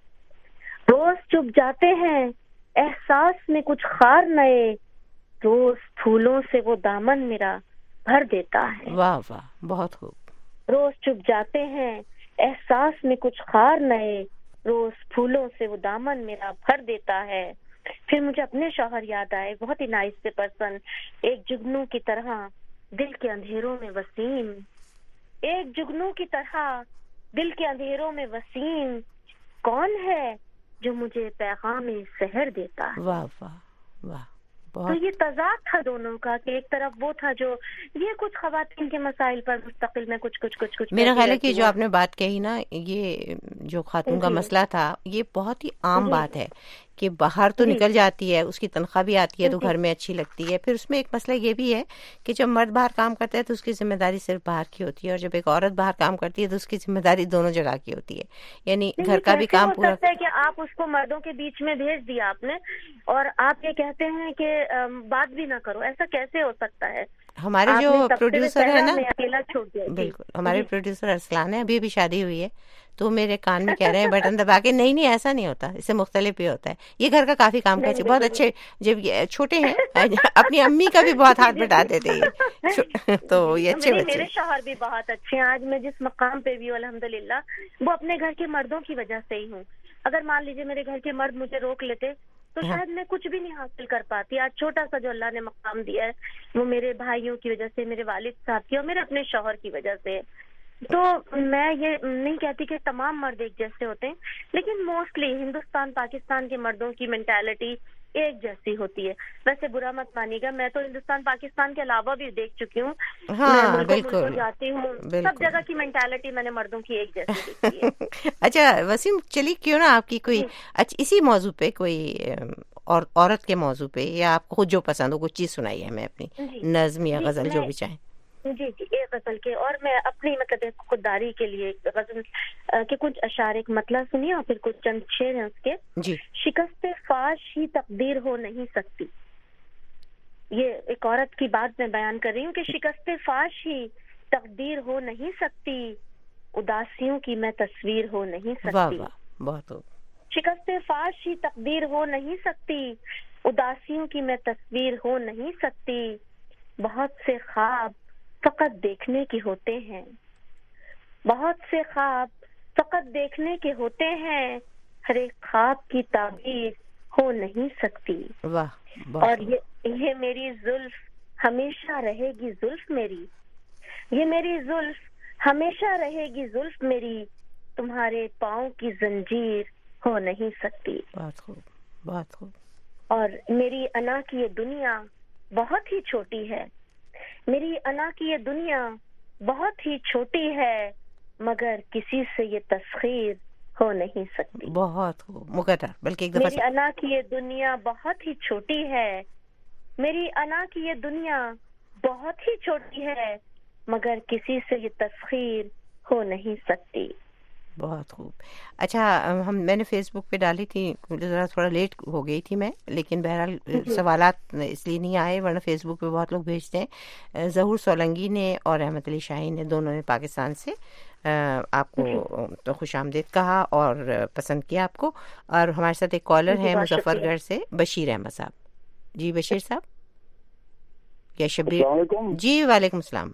روز چپ جاتے ہیں احساس میں کچھ خار نئے, روز پھولوں سے وہ دامن میرا بھر دیتا ہے. واہ واہ, بہت خوب. روز چپ جاتے ہیں احساس میں کچھ خار نئے, روز پھولوں سے وہ دامن میرا بھر دیتا ہے. پھر مجھے اپنے شوہر یاد آئے, بہت ہی نائس سے پرسن, ایک جگنو کی طرح دل کے اندھیروں میں وسیم, ایک جگنو کی طرح دل کے اندھیروں میں وسیم, کون ہے جو مجھے پیغام سحر دیتا ہے. واہ واہ واہ, تو یہ تضاد تھا دونوں کا کہ ایک طرف وہ تھا جو یہ کچھ خواتین کے مسائل پر مستقل میں کچھ میرا خیال ہے کہ جو آپ نے بات کہی نا, یہ جو خاتون کا مسئلہ تھا یہ بہت ہی عام بات ہے کہ باہر تو نکل جاتی ہے, اس کی تنخواہ بھی آتی ہے تو گھر میں اچھی لگتی ہے. پھر اس میں ایک مسئلہ یہ بھی ہے کہ جب مرد باہر کام کرتا ہے تو اس کی ذمہ داری صرف باہر کی ہوتی ہے, اور جب ایک عورت باہر کام کرتی ہے تو اس کی ذمہ داری دونوں جگہ کی ہوتی ہے. یعنی گھر کا بھی کام پورا ہے کہ آپ اس کو مردوں کے بیچ میں بھیج دیا آپ نے, اور آپ یہ کہتے ہیں کہ بات بھی نہ کرو, ایسا کیسے ہو سکتا ہے؟ ہمارے جو پروڈیوسر ہے نا, بالکل ہمارے پروڈیوسر ارسلان ہے, ابھی شادی ہوئی ہے, تو میرے کان میں کہہ رہے ہیں بٹن دبا کے, نہیں ایسا نہیں ہوتا, اس سے مختلف ہی ہوتا ہے. یہ گھر کا کافی کام کرتے, بہت اچھے, جب یہ چھوٹے ہیں اپنی امی کا بھی بہت ہاتھ بٹاتے تھے یہ, تو یہ اچھے بچے. میرے شوہر بھی بہت اچھے ہیں. آج میں جس مقام پہ بھی ہوں الحمدللہ وہ اپنے گھر کے مردوں کی وجہ سے ہی ہوں. اگر مان لیجیے میرے گھر کے مرد مجھے روک لیتے تو شاید میں کچھ بھی نہیں حاصل کر پاتی. آج چھوٹا سا جو اللہ نے مقام دیا ہے وہ میرے بھائیوں کی وجہ سے, میرے والد صاحب کی اور میرے اپنے شوہر کی وجہ سے. تو میں یہ نہیں کہتی کہ تمام مرد ایک جیسے ہوتے ہیں, لیکن موسٹلی ہندوستان پاکستان کے مردوں کی مینٹالٹی ایک جیسی ہوتی ہے. ویسے برا مت مانیے گا, میں تو ہندوستان پاکستان کے علاوہ بھی دیکھ چکی ہوں, ہاں بالکل جاتی ہوں, سب جگہ کی مینٹالٹی میں نے مردوں کی ایک جیسی دیکھی ہے. اچھا وسیم, چلیے کیوں نا آپ کی کوئی اچھا اسی موضوع پہ کوئی اور عورت کے موضوع پہ, یا آپ کو خود جو پسند ہو کوئی چیز سنائیے ہمیں, اپنی نظم یا غزل جو بھی چاہیں. جی ایک غزل کے, اور میں اپنی مطلب خودداری کے لیے غزل کے کچھ اشعار ایک مطلب سنیے اور پھر کچھ چند شعر ہیں اس کے. جی. شکست فاش ہی تقدیر ہو نہیں سکتی, یہ ایک عورت کی بات میں بیان کر رہی ہوں کہ شکست فاش ہی تقدیر ہو نہیں سکتی, اداسیوں کی میں تصویر ہو نہیں سکتی. بہت شکست فاش ہی تقدیر ہو نہیں سکتی, اداسیوں کی میں تصویر ہو نہیں سکتی. بہت سے خواب فقط دیکھنے کے ہوتے ہیں, بہت سے خواب فقط دیکھنے کے ہوتے ہیں, ہر ایک خواب کی تعبیر ہو نہیں سکتی. اور یہ میری زلف ہمیشہ رہے گی زلف میری, یہ میری زلف ہمیشہ رہے گی زلف میری, تمہارے پاؤں کی زنجیر ہو نہیں سکتی. بہت خوب, بہت خوب. اور میری انا کی یہ دنیا بہت ہی چھوٹی ہے, میری انا کی یہ دنیا بہت ہی چھوٹی ہے, مگر کسی سے یہ تسخیر ہو نہیں سکتی. بہت خوب مقرر, بلکہ ایک دفعہ میری انا کی یہ دنیا بہت ہی چھوٹی ہے, میری انا کی یہ دنیا بہت ہی چھوٹی ہے, مگر کسی سے یہ تسخیر ہو نہیں سکتی. بہت خوب. اچھا میں نے فیس بک پہ ڈالی تھی, ذرا تھوڑا لیٹ ہو گئی تھی میں, لیکن بہرحال سوالات اس لیے نہیں آئے, ورنہ فیس بک پہ بہت لوگ بھیجتے ہیں. ظہور سولنگی نے اور احمد علی شاہین نے, دونوں نے پاکستان سے آپ کو تو خوش آمدید کہا اور پسند کیا آپ کو. اور ہمارے ساتھ ایک کالر ہے مظفر گڑھ سے, بشیر احمد صاحب. جی بشیر صاحب, یا شبیر. جی وعلیکم السلام.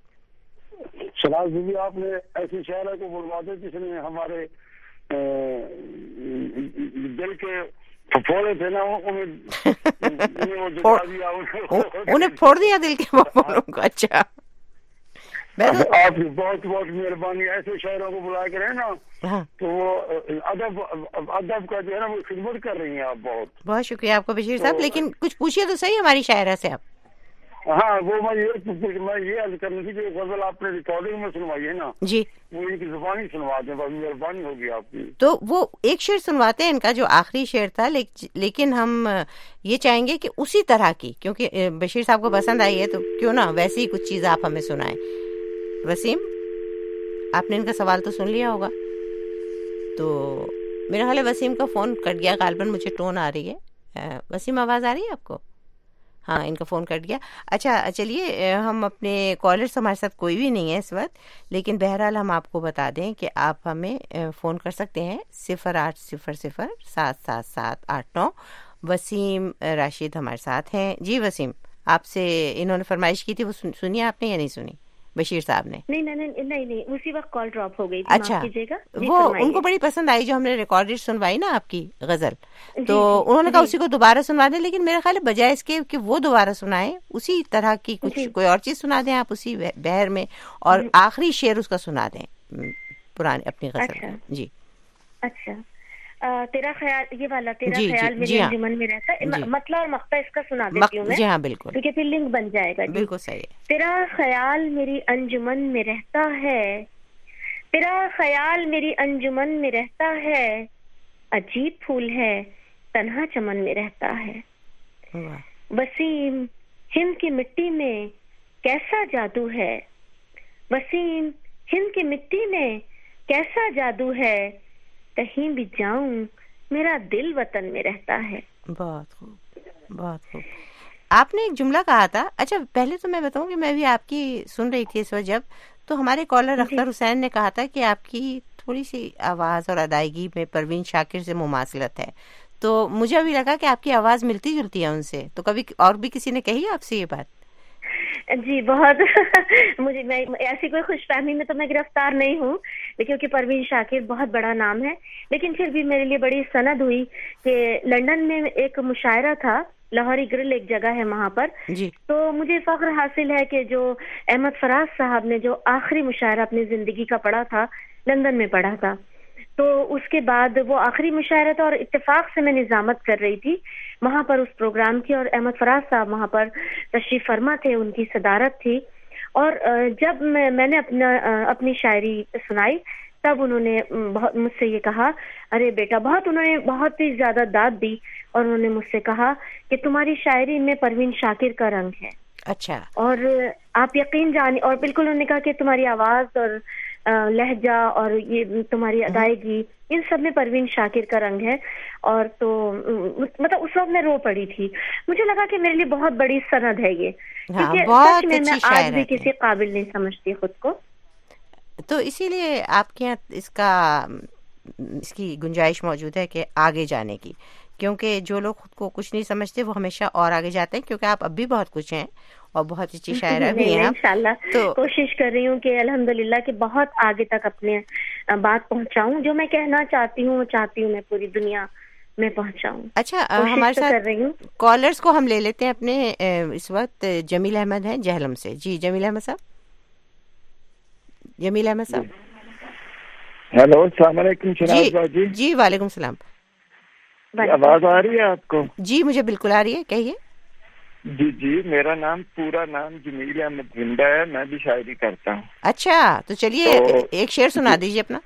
شناز بی, آپ نے ایسی شاعرہ کو بلوا دے جس نے ہمارے دل کے پھوڑے تھے نا, انہیں پھوڑ دیا دل کے پھوڑوں کو. اچھا آپ کی بہت بہت مہربانی. ایسے شاعروں کو بلا کے رہے نا تو وہ ادب کا جو ہے نا وہ خدمت کر رہی ہیں آپ. بہت بہت شکریہ آپ کو بشیر صاحب, لیکن کچھ پوچھیے تو صحیح ہماری شاعرہ سے آپ. ہاں وہ میں یہ عرض کرنی تھی کہ غزل آپ نے ریکارڈنگ میں سنوائی ہے نا, جی وہ ان کی زبانی سنوا دیں, بس مہربانی ہوگی آپ کی. تو وہ ایک شعر سنواتے ہیں ان کا جو آخری شعر تھا, لیکن ہم یہ چاہیں گے کہ اسی طرح کی, کیونکہ بشیر صاحب کو پسند آئی ہے تو کیوں نہ ویسی ہی کچھ چیز آپ ہمیں سنائیں. وسیم, آپ نے ان کا سوال تو سن لیا ہوگا, تو میرا خیال ہے وسیم کا فون کٹ گیا غالباً, مجھے ٹون آ رہی ہے. وسیم آواز آ رہی ہے آپ کو؟ ہاں ان کا فون کٹ گیا. اچھا چلیے, ہم اپنے کالرس, ہمارے ساتھ کوئی بھی نہیں ہے اس وقت, لیکن بہرحال ہم آپ کو بتا دیں کہ آپ ہمیں فون کر سکتے ہیں 0800-777-889. وسیم راشد ہمارے ساتھ ہیں. جی وسیم, آپ سے انہوں نے فرمائش کی تھی, وہ سنی آپ نے یا نہیں سنی بشیر صاحب نے؟ نہیں اسی وقت کال ڈراپ ہو گئی. اچھا, وہ ان کو بڑی پسند آئی جو ہم نے ریکارڈڈ سنوائی نا آپ کی غزل, تو انہوں نے کہا اسی کو دوبارہ سنوا دیں, لیکن میرا خیال ہے بجائے اس کے کہ وہ دوبارہ سنائیں, اسی طرح کی کچھ کوئی اور چیز سنا دیں آپ اسی بہر میں, اور آخری شعر اس کا سنا دیں پرانی اپنی غزل. جی اچھا, تیرا خیال, یہ والا تیرا خیال میرے انجمن میں رہتا ہے, مطلب اور مقطع اس کا سنا دیتی ہوں میں. جی ہاں بالکل, کیونکہ پھر لنک بن جائے گا. بالکل صحیح. تیرا خیال میری انجمن میں رہتا ہے, تیرا خیال میری انجمن میں رہتا ہے, عجیب پھول ہے تنہا چمن میں رہتا ہے. وسیم ہند کی مٹی میں کیسا جادو ہے, وسیم ہند کی مٹی میں کیسا جادو ہے, کہیں بھی جاؤں میرا دل وطن میں رہتا ہے. بہت خوب, بہت خوب. آپ نے ایک جملہ کہا تھا. اچھا پہلے تو میں بتاؤں کہ میں بھی آپ کی سن رہی تھی اس وقت جب, تو ہمارے کالر اختر حسین نے کہا تھا کہ آپ کی تھوڑی سی آواز اور ادائیگی میں پروین شاکر سے مماثلت ہے, تو مجھے ابھی لگا کہ آپ کی آواز ملتی جلتی ہے ان سے, تو کبھی اور بھی کسی نے کہی آپ سے یہ بات؟ جی بہت مجھے, میں ایسی کوئی خوش فہمی میں تو میں گرفتار نہیں ہوں, کیونکہ پروین شاکر بہت بڑا نام ہے, لیکن پھر بھی میرے لیے بڑی سند ہوئی کہ لندن میں ایک مشاعرہ تھا, لاہوری گرل ایک جگہ ہے وہاں پر, تو مجھے فخر حاصل ہے کہ جو احمد فراز صاحب نے جو آخری مشاعرہ اپنی زندگی کا پڑھا تھا, لندن میں پڑھا تھا, تو اس کے بعد وہ آخری مشاعرہ تھا اور اتفاق سے میں نظامت کر رہی تھی وہاں پر اس پروگرام کی، اور احمد فراز صاحب وہاں پر تشریف فرما تھے، ان کی صدارت تھی. اور جب میں نے اپنی شاعری سنائی تب انہوں نے مجھ سے یہ کہا، ارے بیٹا، انہوں نے بہت ہی زیادہ داد دی، اور انہوں نے مجھ سے کہا کہ تمہاری شاعری میں پروین شاکر کا رنگ ہے. اچھا. اور آپ یقین جانیں، اور بالکل انہوں نے کہا کہ تمہاری آواز اور لہجہ اور یہ تمہاری ادائیگی ان سب میں پروین شاکر کا رنگ ہے. اور تو مطلب اس وقت میں رو پڑی تھی. مجھے لگا کہ میرے لیے بہت بڑی سند ہے یہ، کیونکہ سچ میں آج بھی کسی قابل نہیں سمجھتی خود کو. تو اسی لیے آپ کے یہاں اس کی گنجائش موجود ہے کہ آگے جانے کی، کیونکہ جو لوگ خود کو کچھ نہیں سمجھتے وہ ہمیشہ اور آگے جاتے ہیں، کیونکہ آپ اب بھی بہت کچھ ہیں اور بہت اچھی شاعرہ بھی ہیں. انشاءاللہ کوشش کر رہی ہوں کہ الحمدللہ کہ بہت آگے تک اپنے بات پہنچاؤں. جو میں کہنا چاہتی ہوں میں پوری دنیا میں پہنچاؤں. اچھا، ہمارے ساتھ کالرز کو ہم لے لیتے ہیں اپنے. اس وقت جمیل احمد ہیں جہلم سے. جی جمیل احمد صاحب. جمیل احمد صاحب. ہیلو، السلام علیکم. جی جی وعلیکم السلام. آواز آ رہی ہے آپ کو؟ جی مجھے بالکل آ رہی ہے، کہیے. جی میرا پورا نام جمیل احمد زندہ ہے، میں بھی شاعری کرتا ہوں. اچھا، تو چلیے ایک شعر سنا دیجیے اپنا.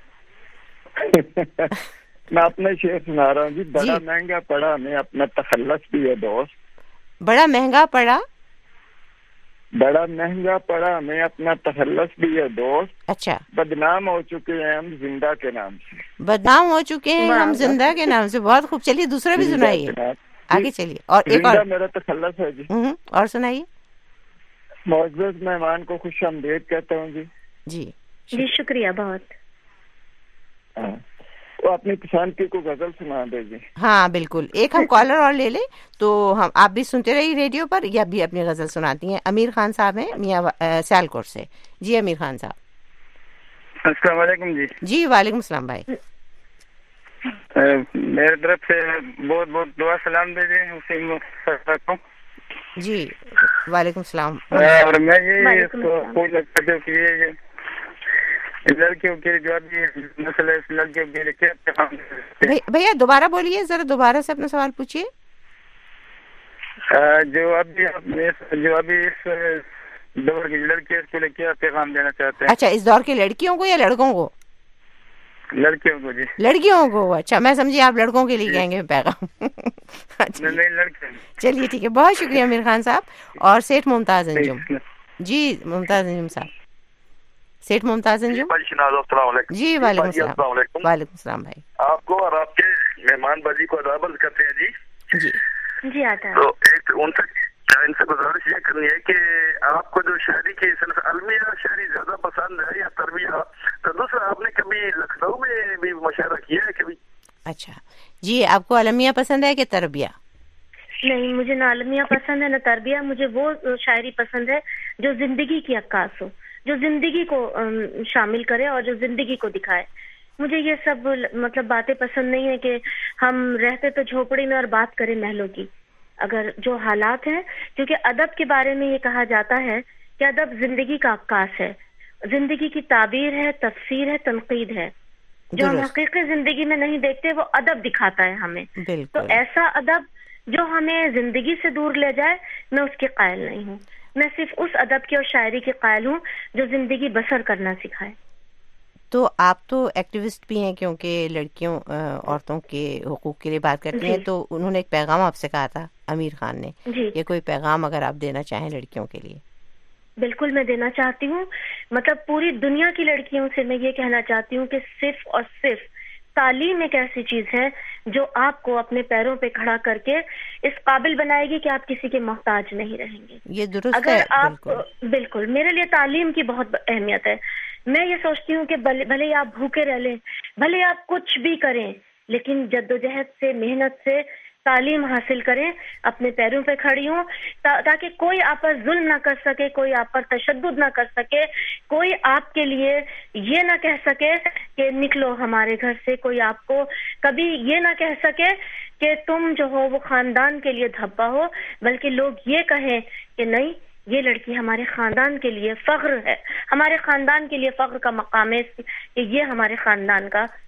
میں اپنا شعر سنا رہا ہوں جی. بڑا مہنگا پڑا ہمیں اپنا تخلص بھی ہے دوست. بڑا مہنگا پڑا ہمیں اپنا تخلص بھی ہے دوست. اچھا. بدنام ہو چکے ہیں ہم زندہ کے نام سے. بدنام ہو چکے ہیں ہم زندہ کے نام سے. بہت خوب. چلیے دوسرا بھی سنائیے، آگے چلیے. اور ایک اور میرا تخلص ہے جی. اور سنائیے. معزز مہمان کو خوش آمدید کہتا ہوں جی. جی شکریہ بہت. وہ اپنی پسند کی کوئی غزل سنا دے جی. ہاں بالکل. ایک ہم کالر اور لے لیں تو ہم آپ بھی سنتے رہیے ریڈیو پر، یا بھی اپنی غزل سناتی ہیں. امیر خان صاحب ہیں میاں سیالکوٹ سے. جی امیر خان صاحب. السلام علیکم. جی وعلیکم السلام بھائی. میرے طرف سے بہت بہت دعا سلام دیجیے کو. جی وعلیکم السلام. اور میں یہ پوچھنا چاہتا ہوں کہ لڑکیوں کے جو ابھی مسئلہ ہے، لڑکیوں کے لیے کیا پیغام؟ بھیا دوبارہ بولیے ذرا، دوبارہ سے اپنا سوال پوچھیے. جو ابھی اس دور کی لڑکیوں کے لیے کیا پیغام دینا چاہتے ہیں؟ اچھا، اس دور کی لڑکیوں کو یا لڑکوں کو؟ لڑکیوں کو. جی لڑکیوں کو. اچھا میں سمجھی آپ لڑکوں کے لیے کہیں گے پیغام. نہیں لڑکے. چلیے ٹھیک ہے، بہت شکریہ امیر خان صاحب. اور سیٹھ ممتاز انجم. جی ممتاز انجم صاحب. سیٹھ ممتاز انجم. السلام علیکم. جی وعلیکم السلام. وعلیکم السلام بھائی. آپ کو اور آپ کے مہمان بازی کو اداب کرتے ہیں جی. جی آتا ہے. تو ایک ان سے گزارش یہ کرنی ہے کہ آپ کو جو شاعری کی صنف المیہ شاعری زیادہ پسند ہے یا تربیہ؟ تو دوسرا آپ نے کبھی لکھنؤ میں بھی مشاعرہ کیا ہے کبھی؟ اچھا جی، آپ کو المیہ پسند ہے کہ تربیہ؟ نہیں، مجھے نہ المیہ پسند ہے نہ تربیہ. مجھے وہ شاعری پسند ہے جو زندگی کی عکاس ہو، جو زندگی کو شامل کرے اور جو زندگی کو دکھائے. مجھے یہ سب مطلب باتیں پسند نہیں ہے کہ ہم رہتے تو جھوپڑی میں اور بات کریں محلوں کی. اگر جو حالات ہیں، کیونکہ ادب کے بارے میں یہ کہا جاتا ہے کہ ادب زندگی کا عکاس ہے، زندگی کی تعبیر ہے، تفسیر ہے، تنقید ہے. جو ہم حقیقی زندگی میں نہیں دیکھتے وہ ادب دکھاتا ہے ہمیں. تو ایسا ادب جو ہمیں زندگی سے دور لے جائے، میں اس کی قائل نہیں ہوں. میں صرف اس ادب کی اور شاعری کی قائل ہوں جو زندگی بسر کرنا سکھائے. تو آپ تو ایکٹیوسٹ بھی ہیں، کیونکہ لڑکیوں عورتوں کے حقوق کے لیے بات کرتی ہیں. تو انہوں نے ایک پیغام آپ سے کہا تھا امیر خان نے، کہ کوئی پیغام اگر آپ دینا چاہیں لڑکیوں کے لیے. بالکل میں دینا چاہتی ہوں. مطلب پوری دنیا کی لڑکیوں سے میں یہ کہنا چاہتی ہوں کہ صرف اور صرف تعلیم ایک ایسی چیز ہے جو آپ کو اپنے پیروں پہ کھڑا کر کے اس قابل بنائے گی کہ آپ کسی کے محتاج نہیں رہیں گے. یہ درست اگر ہے. آپ بالکل، میرے لیے تعلیم کی بہت اہمیت ہے. میں یہ سوچتی ہوں کہ بھلے آپ بھوکے رہ لیں، بھلے آپ کچھ بھی کریں، لیکن جدوجہد سے، محنت سے تعلیم حاصل کریں، اپنے پیروں پہ کھڑی ہوں، تاکہ کوئی آپ پر ظلم نہ کر سکے، کوئی آپ پر تشدد نہ کر سکے، کوئی آپ کے لیے یہ نہ کہہ سکے کہ نکلو ہمارے گھر سے، کوئی آپ کو کبھی یہ نہ کہہ سکے کہ تم جو ہو وہ خاندان کے لیے دھبا ہو، بلکہ لوگ یہ کہیں کہ نہیں، یہ لڑکی ہمارے خاندان کے لیے فخر ہے، ہمارے خاندان کے لیے فخر کا مقام ہے کہ یہ ہمارے خاندان کا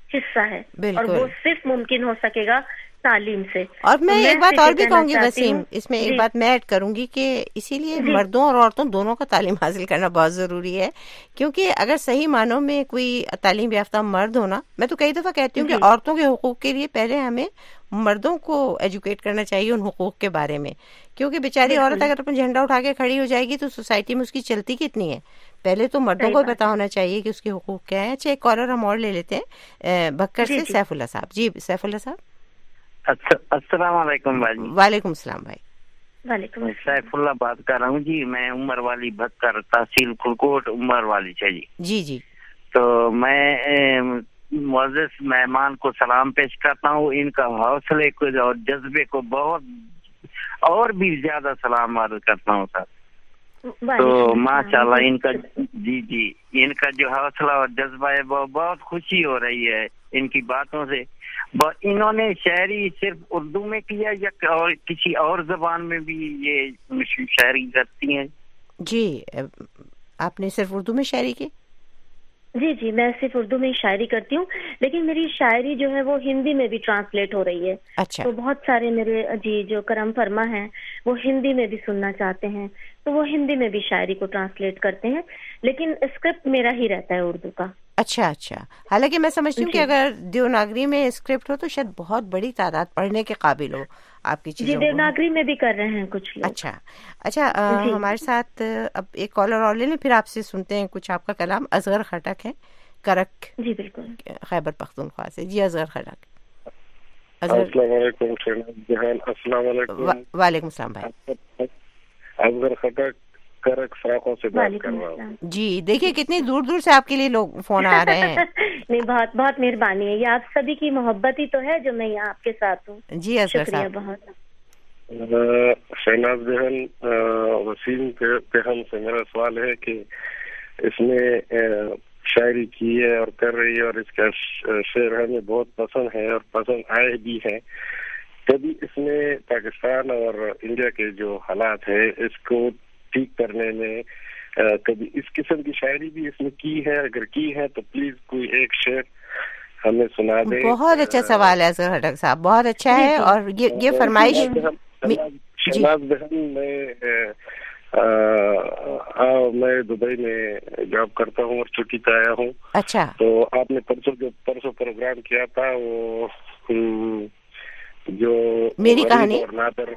हिस्सा है और वो सिर्फ मुमकिन हो सकेगा तालीम से। और मैं एक बात और भी कहूंगी वसीम, इसमें एक बात मैं ऐड करूंगी कि इसीलिए मर्दों और औरतों दोनों का तालीम हासिल करना बहुत ज़रूरी है, क्योंकि अगर सही मानों में कोई तालीम याफ्ता मर्द होना, मैं तो कई दफ़ा कहती हूँ कि औरतों के हुकूक के लिए पहले हमें मर्दों को एजुकेट करना चाहिए उन हुकूक के बारे में, क्योंकि बेचारी औरत अगर अपना झंडा उठा के खड़ी हो जाएगी तो सोसाइटी में उसकी चलती कितनी है। पहले तो मर्दों को पता होना चाहिए कि उसके हुकूक क्या है। अच्छा, एक कॉलर हम और ले लेते हैं भक्कर से, सैफुल्ला साहब। जी सैफुल्ला साहब। अस्सलाम वालेकुम भाई। वालेकुम सलाम भाई। वालेकुम। सैफुल्ला बात कर रहा हूँ जी, मैं उमर वाली भक्कर, तहसील खुलकोट उमर वाली चाहिए जी। जी तो मैं मुअज़्ज़िज़ मेहमान को सलाम पेश करता हूँ, इनका हौसले को और जज्बे को बहुत और भी ज्यादा सलाम अर्ज़ करता हूँ सर। तो माशाल्लाह इनका जी इनका जो हौसला और जज्बा है वो बहुत खुशी हो रही है इनकी बातों से। इन्होंने शायरी सिर्फ उर्दू में किया या और किसी और जबान में भी ये शायरी करती हैं? जी आपने सिर्फ उर्दू में शायरी की? जी मैं सिर्फ उर्दू में शायरी करती हूँ, लेकिन मेरी शायरी जो है वो हिंदी में भी ट्रांसलेट हो रही है। अच्छा। तो बहुत सारे मेरे जो करम फरमा हैं वो हिंदी में भी सुनना चाहते हैं, तो वो हिंदी में भी शायरी को ट्रांसलेट करते हैं, लेकिन स्क्रिप्ट मेरा ही रहता है उर्दू का। अच्छा। हालांकि मैं समझती हूँ कि अगर देवनागरी में स्क्रिप्ट हो तो शायद बहुत बड़ी तादाद पढ़ने के काबिल हो आपकी चीजों को। देवनागरी में भी कर रहे हैं कुछ लोग। अच्छा हमारे साथ अब एक कॉलर और ले लें, फिर आपसे सुनते हैं कुछ आपका कलाम। असगर खटक है करक। जी बिल्कुल। खैबर पख्तूनख्वा से। जी असगर खटक। वालेकुम सलाम भाई। असगर खटक करक फ्राकों से बात कर रहा हूँ। जी देखिए कितनी दूर दूर से आपके लिए लोग फोन आ रहे हैं। नहीं बहुत बहुत मेहरबानी है, ये आप सभी की मोहब्बत ही तो है जो मैं यहाँ आपके साथ हूँ। जी शुक्रिया बहुत। शहनाज बहन, वसीम बहन से मेरा सवाल है कि इसने शायरी की है और कर रही है और इसका शेर हमें बहुत पसंद है और पसंद आए भी है। कभी इसने पाकिस्तान और इंडिया के जो हालात है इसको ठीक करने में कभी इस किस्म की शायरी भी इसमें की है? अगर की है तो प्लीज कोई एक शेर हमें सुना दे। बहुत अच्छा सवाल है असगर खटक साहब, बहुत अच्छा है। और ये फरमाइश शहनाज बहन, मैं दुबई में जॉब करता हूँ और छुट्टी पे आया हूँ। अच्छा। तो आपने परसों प्रोग्राम किया था वो जो मेरी कहानी और नादर,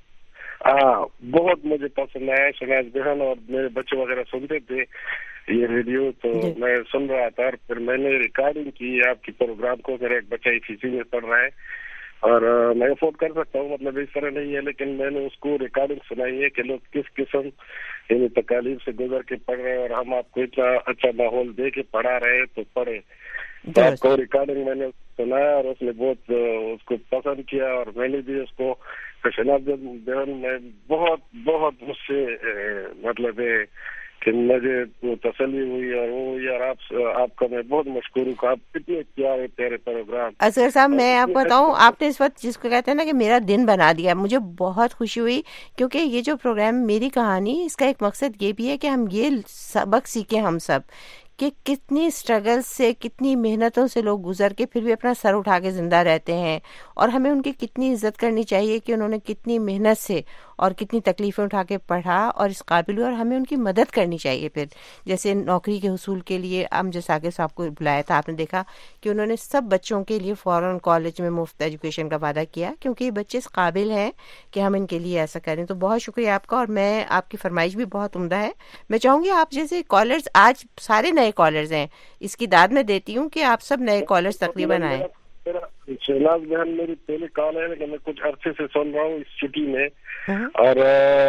बहुत मुझे पसंद आया शहनाज बहन, और मेरे बच्चे वगैरह सुनते थे ये रेडियो, तो मैं सुन रहा था और फिर मैंने रिकॉर्डिंग की आपकी प्रोग्राम को। मेरा एक बच्चा ECC में पढ़ रहा है और मैं अफोर्ड कर सकता हूँ, मतलब इस तरह नहीं है, लेकिन मैंने उसको रिकॉर्डिंग सुनाई है कि लोग किस किस्म इन तकालीफ से गुजर के पढ़ रहे हैं और हम आपको इतना अच्छा माहौल दे के पढ़ा रहे तो पढ़े। तो आपको रिकॉर्डिंग मैंने सुनाया और उसने बहुत उसको पसंद किया और मैंने भी उसको। शहनाज बहन मैं बहुत मुझसे मतलब है कि मुझे वो तसल्ली हुई और वो यार आपका मैं बहुत मशकूर हूँ। आप कितने प्यारे प्यारे प्रोग्राम। असगर साहब मैं आपको बताऊँ, आपने इस वक्त जिसको कहते हैं ना कि मेरा दिन बना दिया, मुझे बहुत खुशी हुई, क्योंकि ये जो प्रोग्राम मेरी कहानी, इसका एक मकसद ये भी है कि हम ये सबक सीखें हम सब कि कितनी स्ट्रगल से, कितनी मेहनतों से लोग गुजर के फिर भी अपना सर उठा के जिंदा रहते हैं, और हमें उनकी कितनी इज्जत करनी चाहिए कि उन्होंने कितनी मेहनत से और कितनी तकलीफें उठा के पढ़ा और इस काबिल हुए, और हमें उनकी मदद करनी चाहिए। फिर जैसे नौकरी के हुसूल के लिए अमजद साकिब साहब को बुलाया था, आपने देखा कि उन्होंने सब बच्चों के लिए फौरन कॉलेज में मुफ्त एजुकेशन का वादा किया, क्योंकि ये बच्चे इस काबिल हैं कि हम इनके लिए ऐसा करें। तो बहुत शुक्रिया आपका, और मैं आपकी फरमाइश भी बहुत उम्दा है। मैं चाहूँगी आप जैसे कॉलर्स, आज सारे नए कॉलर्स हैं, इसकी दाद में देती हूँ कि आप सब नए कॉलर्स तकरीबन आए। शहनाज बहन मेरी पहली कॉल है, लेकिन मैं कुछ अरसे से सुन रहा हूँ इस छुट्टी में, और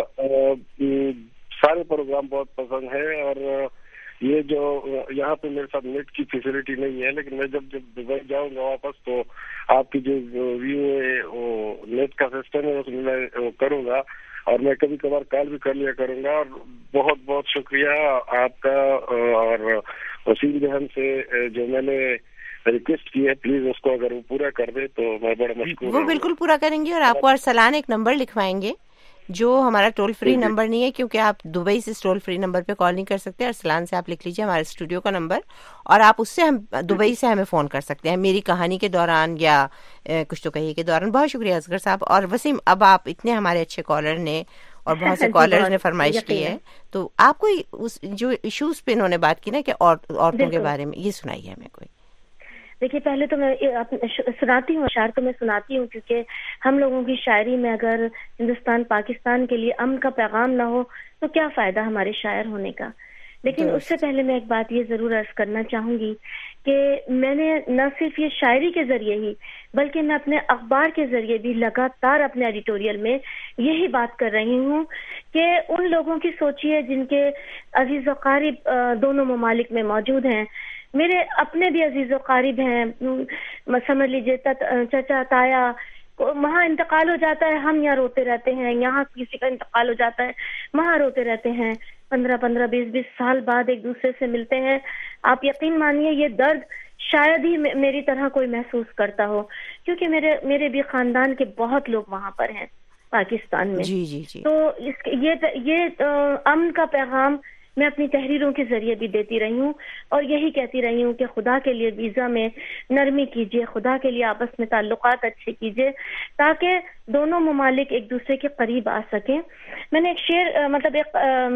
सारे प्रोग्राम बहुत पसंद है। और ये जो यहाँ पे मेरे साथ नेट की फैसिलिटी नहीं है, लेकिन मैं जब दुबई जाऊंगा वापस तो आपकी जो व्यू है वो नेट का सिस्टम है उसमें मैं वो करूँगा, और मैं कभी कभार कॉल भी कर लिया करूँगा। और बहुत बहुत शुक्रिया आपका, और वसीम बहन से जो मैंने रिक्वेस्ट की है प्लीज उसको अगर वो पूरा कर दे तो मैं बड़ा मशकूर। वो बिल्कुल पूरा करेंगे, और आपको अरसलान एक नंबर लिखवाएंगे جو ہمارا ٹول فری نمبر نہیں ہے، کیونکہ آپ دبئی سے ٹول فری نمبر پہ کال نہیں کر سکتے، ارسلان سے آپ لکھ لیجیے ہمارے اسٹوڈیو کا نمبر، اور آپ اس سے ہم دبئی سے ہمیں فون کر سکتے ہیں میری کہانی کے دوران یا کچھ تو کہیے کے دوران. بہت شکریہ اصغر صاحب. اور وسیم، اب آپ اتنے ہمارے اچھے کالر نے اور بہت سے کالرز نے فرمائش کی ہے، تو آپ کوئی جو ایشوز پہ انہوں نے بات کی نا کہ عورتوں کے بارے میں، یہ سنائیے ہمیں کوئی. دیکھیے، پہلے تو میں سناتی ہوں، اشعار تو میں سناتی ہوں، کیونکہ ہم لوگوں کی شاعری میں اگر ہندوستان پاکستان کے لیے امن کا پیغام نہ ہو تو کیا فائدہ ہمارے شاعر ہونے کا. لیکن اس سے پہلے میں ایک بات یہ ضرور عرض کرنا چاہوں گی کہ میں نے نہ صرف یہ شاعری کے ذریعے ہی بلکہ میں اپنے اخبار کے ذریعے بھی لگاتار اپنے ایڈیٹوریل میں یہی بات کر رہی ہوں کہ ان لوگوں کی سوچیے جن کے عزیز و قریب دونوں ممالک میں موجود ہیں. میرے اپنے بھی عزیز و قریب ہیں، سمجھ لیجیے چچا تایا، وہاں انتقال ہو جاتا ہے، ہم یہاں روتے رہتے ہیں، یہاں کسی کا انتقال ہو جاتا ہے، وہاں روتے رہتے ہیں، 15 20 سال بعد ایک دوسرے سے ملتے ہیں. آپ یقین مانیے یہ درد شاید ہی میری طرح کوئی محسوس کرتا ہو، کیونکہ میرے بھی خاندان کے بہت لوگ وہاں پر ہیں پاکستان میں. جی. تو یہ امن کا پیغام میں اپنی تحریروں کے ذریعے بھی دیتی رہی ہوں، اور یہی کہتی رہی ہوں کہ خدا کے لیے ویزا میں نرمی کیجیے، خدا کے لیے آپس میں تعلقات اچھے کیجیے تاکہ دونوں ممالک ایک دوسرے کے قریب آ سکیں. میں نے ایک شعر ایک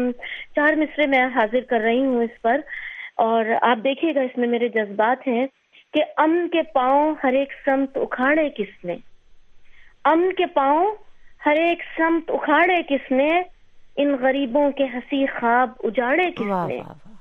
4 مصرے میں حاضر کر رہی ہوں اس پر، اور آپ دیکھیے گا اس میں میرے جذبات ہیں کہ امن کے پاؤں ہر ایک سمت اکھاڑے کس نے، امن کے پاؤں ہر ایک سمت اکھاڑے کس نے، ان غریبوں کے ہنسی خواب اجاڑے کس نے،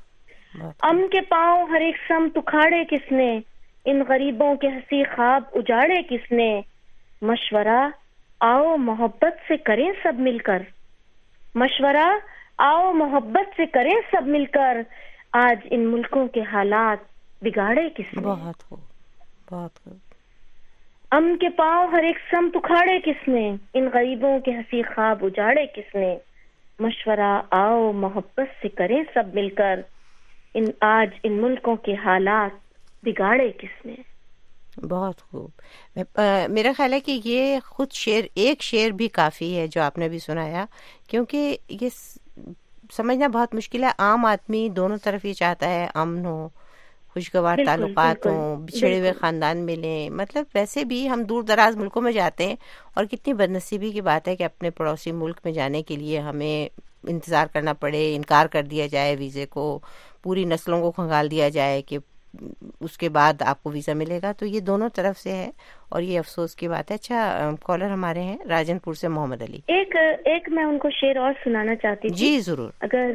امن کے پاؤں ہر ایک سمت اکھاڑے کس نے، ان غریبوں کے ہنسی خواب اجاڑے کس نے. مشورہ آؤ محبت سے کریں سب مل کر، مشورہ آؤ محبت سے کریں سب مل کر، آج ان ملکوں کے حالات بگاڑے کس نے. بہت خوب. امن کے پاؤں ہر ایک سمت اکھاڑے کس نے، ان غریبوں کے ہنسی خواب اجاڑے کس نے. مشورہ آؤ محبت سے کریں سب مل کر، آج ان ملکوں کے حالات بگاڑے کس نے. بہت خوب. میرا خیال ہے کہ یہ خود ایک شعر بھی کافی ہے جو آپ نے بھی سنایا، کیونکہ یہ سمجھنا بہت مشکل ہے. عام آدمی دونوں طرف یہ چاہتا ہے امن ہو، خوشگوار تعلقات ہوں، بچھڑے ہوئے خاندان ملیں. مطلب ویسے بھی ہم دور دراز ملکوں میں جاتے ہیں، اور کتنی بد نصیبی کی بات ہے کہ اپنے پڑوسی ملک میں جانے کے لیے ہمیں انتظار کرنا پڑے، انکار کر دیا جائے ویزے کو، پوری نسلوں کو کھنگال دیا جائے کہ اس کے بعد آپ کو ویزا ملے گا. تو یہ دونوں طرف سے ہے اور یہ افسوس کی بات ہے. اچھا، کالر ہمارے ہیں راجن پور سے محمد علی. ایک میں ان کو شعر اور سنانا چاہتی تھی. جی ضرور.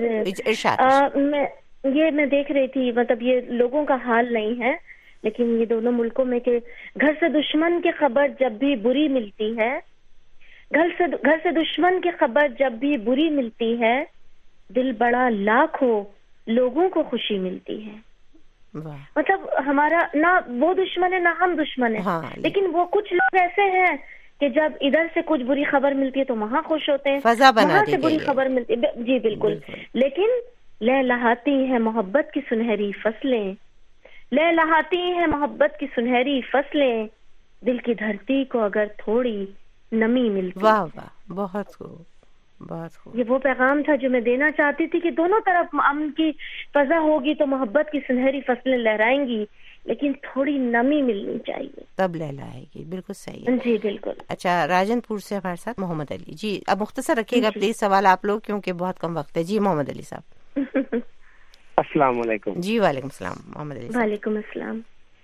اگر میں دیکھ رہی تھی، یہ لوگوں کا حال نہیں ہے، لیکن یہ دونوں ملکوں میں کہ گھر سے دشمن کی خبر جب بھی بری ملتی ہے، گھر سے دشمن کی خبر جب بھی بری ملتی ہے، دل بڑا لاکھ ہو لوگوں کو خوشی ملتی ہے. ہمارا نہ وہ دشمن ہے نہ ہم دشمن ہیں، لیکن وہ کچھ لوگ ایسے ہیں کہ jab ادھر سے کچھ بری خبر ملتی ہے تو وہاں خوش ہوتے ہیں، وہاں سے بری خبر ملتی ہے. جی بالکل. لیکن لہلہاتی ہیں محبت کی سنہری فصلیں، لہلہاتی ہیں محبت کی سنہری فصلیں، دل کی دھرتی کو اگر تھوڑی نمی ملتی. واہ واہ، بہت خوب. یہ وہ پیغام تھا جو میں دینا چاہتی تھی کہ دونوں طرف امن کی فضا ہوگی تو محبت کی سنہری فصلیں لہرائیں گی، لیکن تھوڑی نمی ملنی چاہیے تب لہلائے گی. بالکل صحیح. جی بالکل. اچھا، راجن پور سے ہمارے ساتھ محمد علی. جی اب مختصر رکھیے گا پلیز سوال آپ لوگ، کیونکہ بہت کم وقت ہے. جی محمد علی صاحب. السلام علیکم. جی وعلیکم السلام محمد علی. وعلیکم السلام.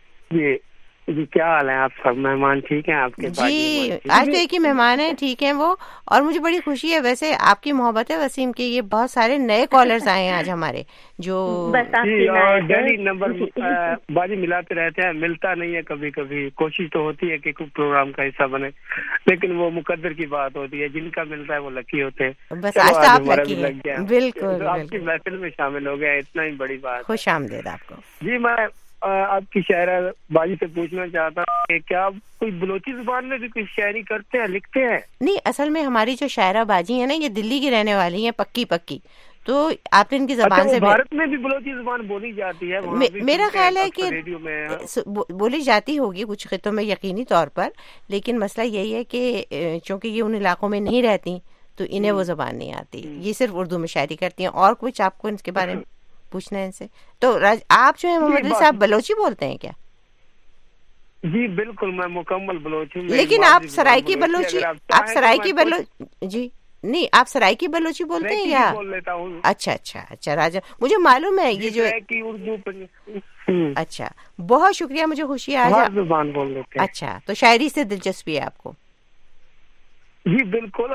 جی کیا حال ہے آپ سب؟ مہمان ٹھیک ہیں آپ کے؟ جی آج تو ایک ہی مہمان ہیں، ٹھیک ہیں وہ، اور مجھے بڑی خوشی ہے ویسے آپ کی محبت ہے وسیم کے، یہ بہت سارے نئے کالرز آئے ہیں آج ہمارے جو ڈیلی نمبر بازی ملاتے رہتے ہیں، ملتا نہیں ہے. کبھی کبھی کوشش تو ہوتی ہے کہ کوئی پروگرام کا حصہ بنے، لیکن وہ مقدر کی بات ہوتی ہے، جن کا ملتا ہے وہ لکی ہوتے ہیں. بس آج تو آپ لکی ہیں. بالکل آپ کی محفل میں شامل ہو گئے، اتنا ہی بڑی بات. خوش آمدید آپ کو. جی میں آپ کی شاعرہ بازی سے پوچھنا چاہتا ہوں کہ کیا آپ کوئی بلوچی زبان میں بھی کوئی شاعری کرتے ہیں، لکھتے ہیں؟ نہیں، اصل میں ہماری جو شاعرہ باجی ہیں نا، یہ دلی کی رہنے والی ہیں پکی، تو آپ نے ان کی زبان سے بھارت میں بھی بلوچی زبان بولی جاتی ہے؟ میرا خیال ہے کہ بولی جاتی ہوگی کچھ خطوں میں یقینی طور پر، لیکن مسئلہ یہی ہے کہ چونکہ یہ ان علاقوں میں نہیں رہتی تو انہیں وہ زبان نہیں آتی, یہ صرف اردو میں شاعری کرتی ہیں. اور کچھ آپ کو ان کے بارے میں پوچھنا ہے ان سے؟ تو آپ جو ہے محمد علی صاحب بلوچی بولتے ہیں کیا؟ جی بالکل, میں مکمل بلوچی. لیکن آپ سرائکی بلوچی, آپ سرائکی بلوچی, جی نہیں, آپ سرائکی بلوچی بولتے ہیں یا؟ بول لیتا ہوں. اچھا راجا, مجھے معلوم ہے یہ جو اردو. اچھا, بہت شکریہ, مجھے خوشی آج زبان بول لیتے ہیں. اچھا, تو شاعری سے دلچسپی ہے آپ کو؟ جی بالکل,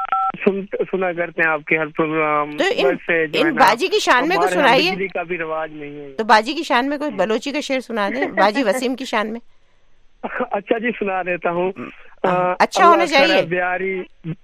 سنا کرتے ہیں آپ کے ہر پروگرام. تو ان باجی کی شان میں کوئی سنائیے. بجلی کا بھی رواج نہیں ہے, تو باجی کی شان میں کوئی بلوچی کا شعر سنا دیں, باجی وسیم کی شان میں. اچھا جی, سنا دیتا ہوں. اچھا ہونا چاہیے بیاری.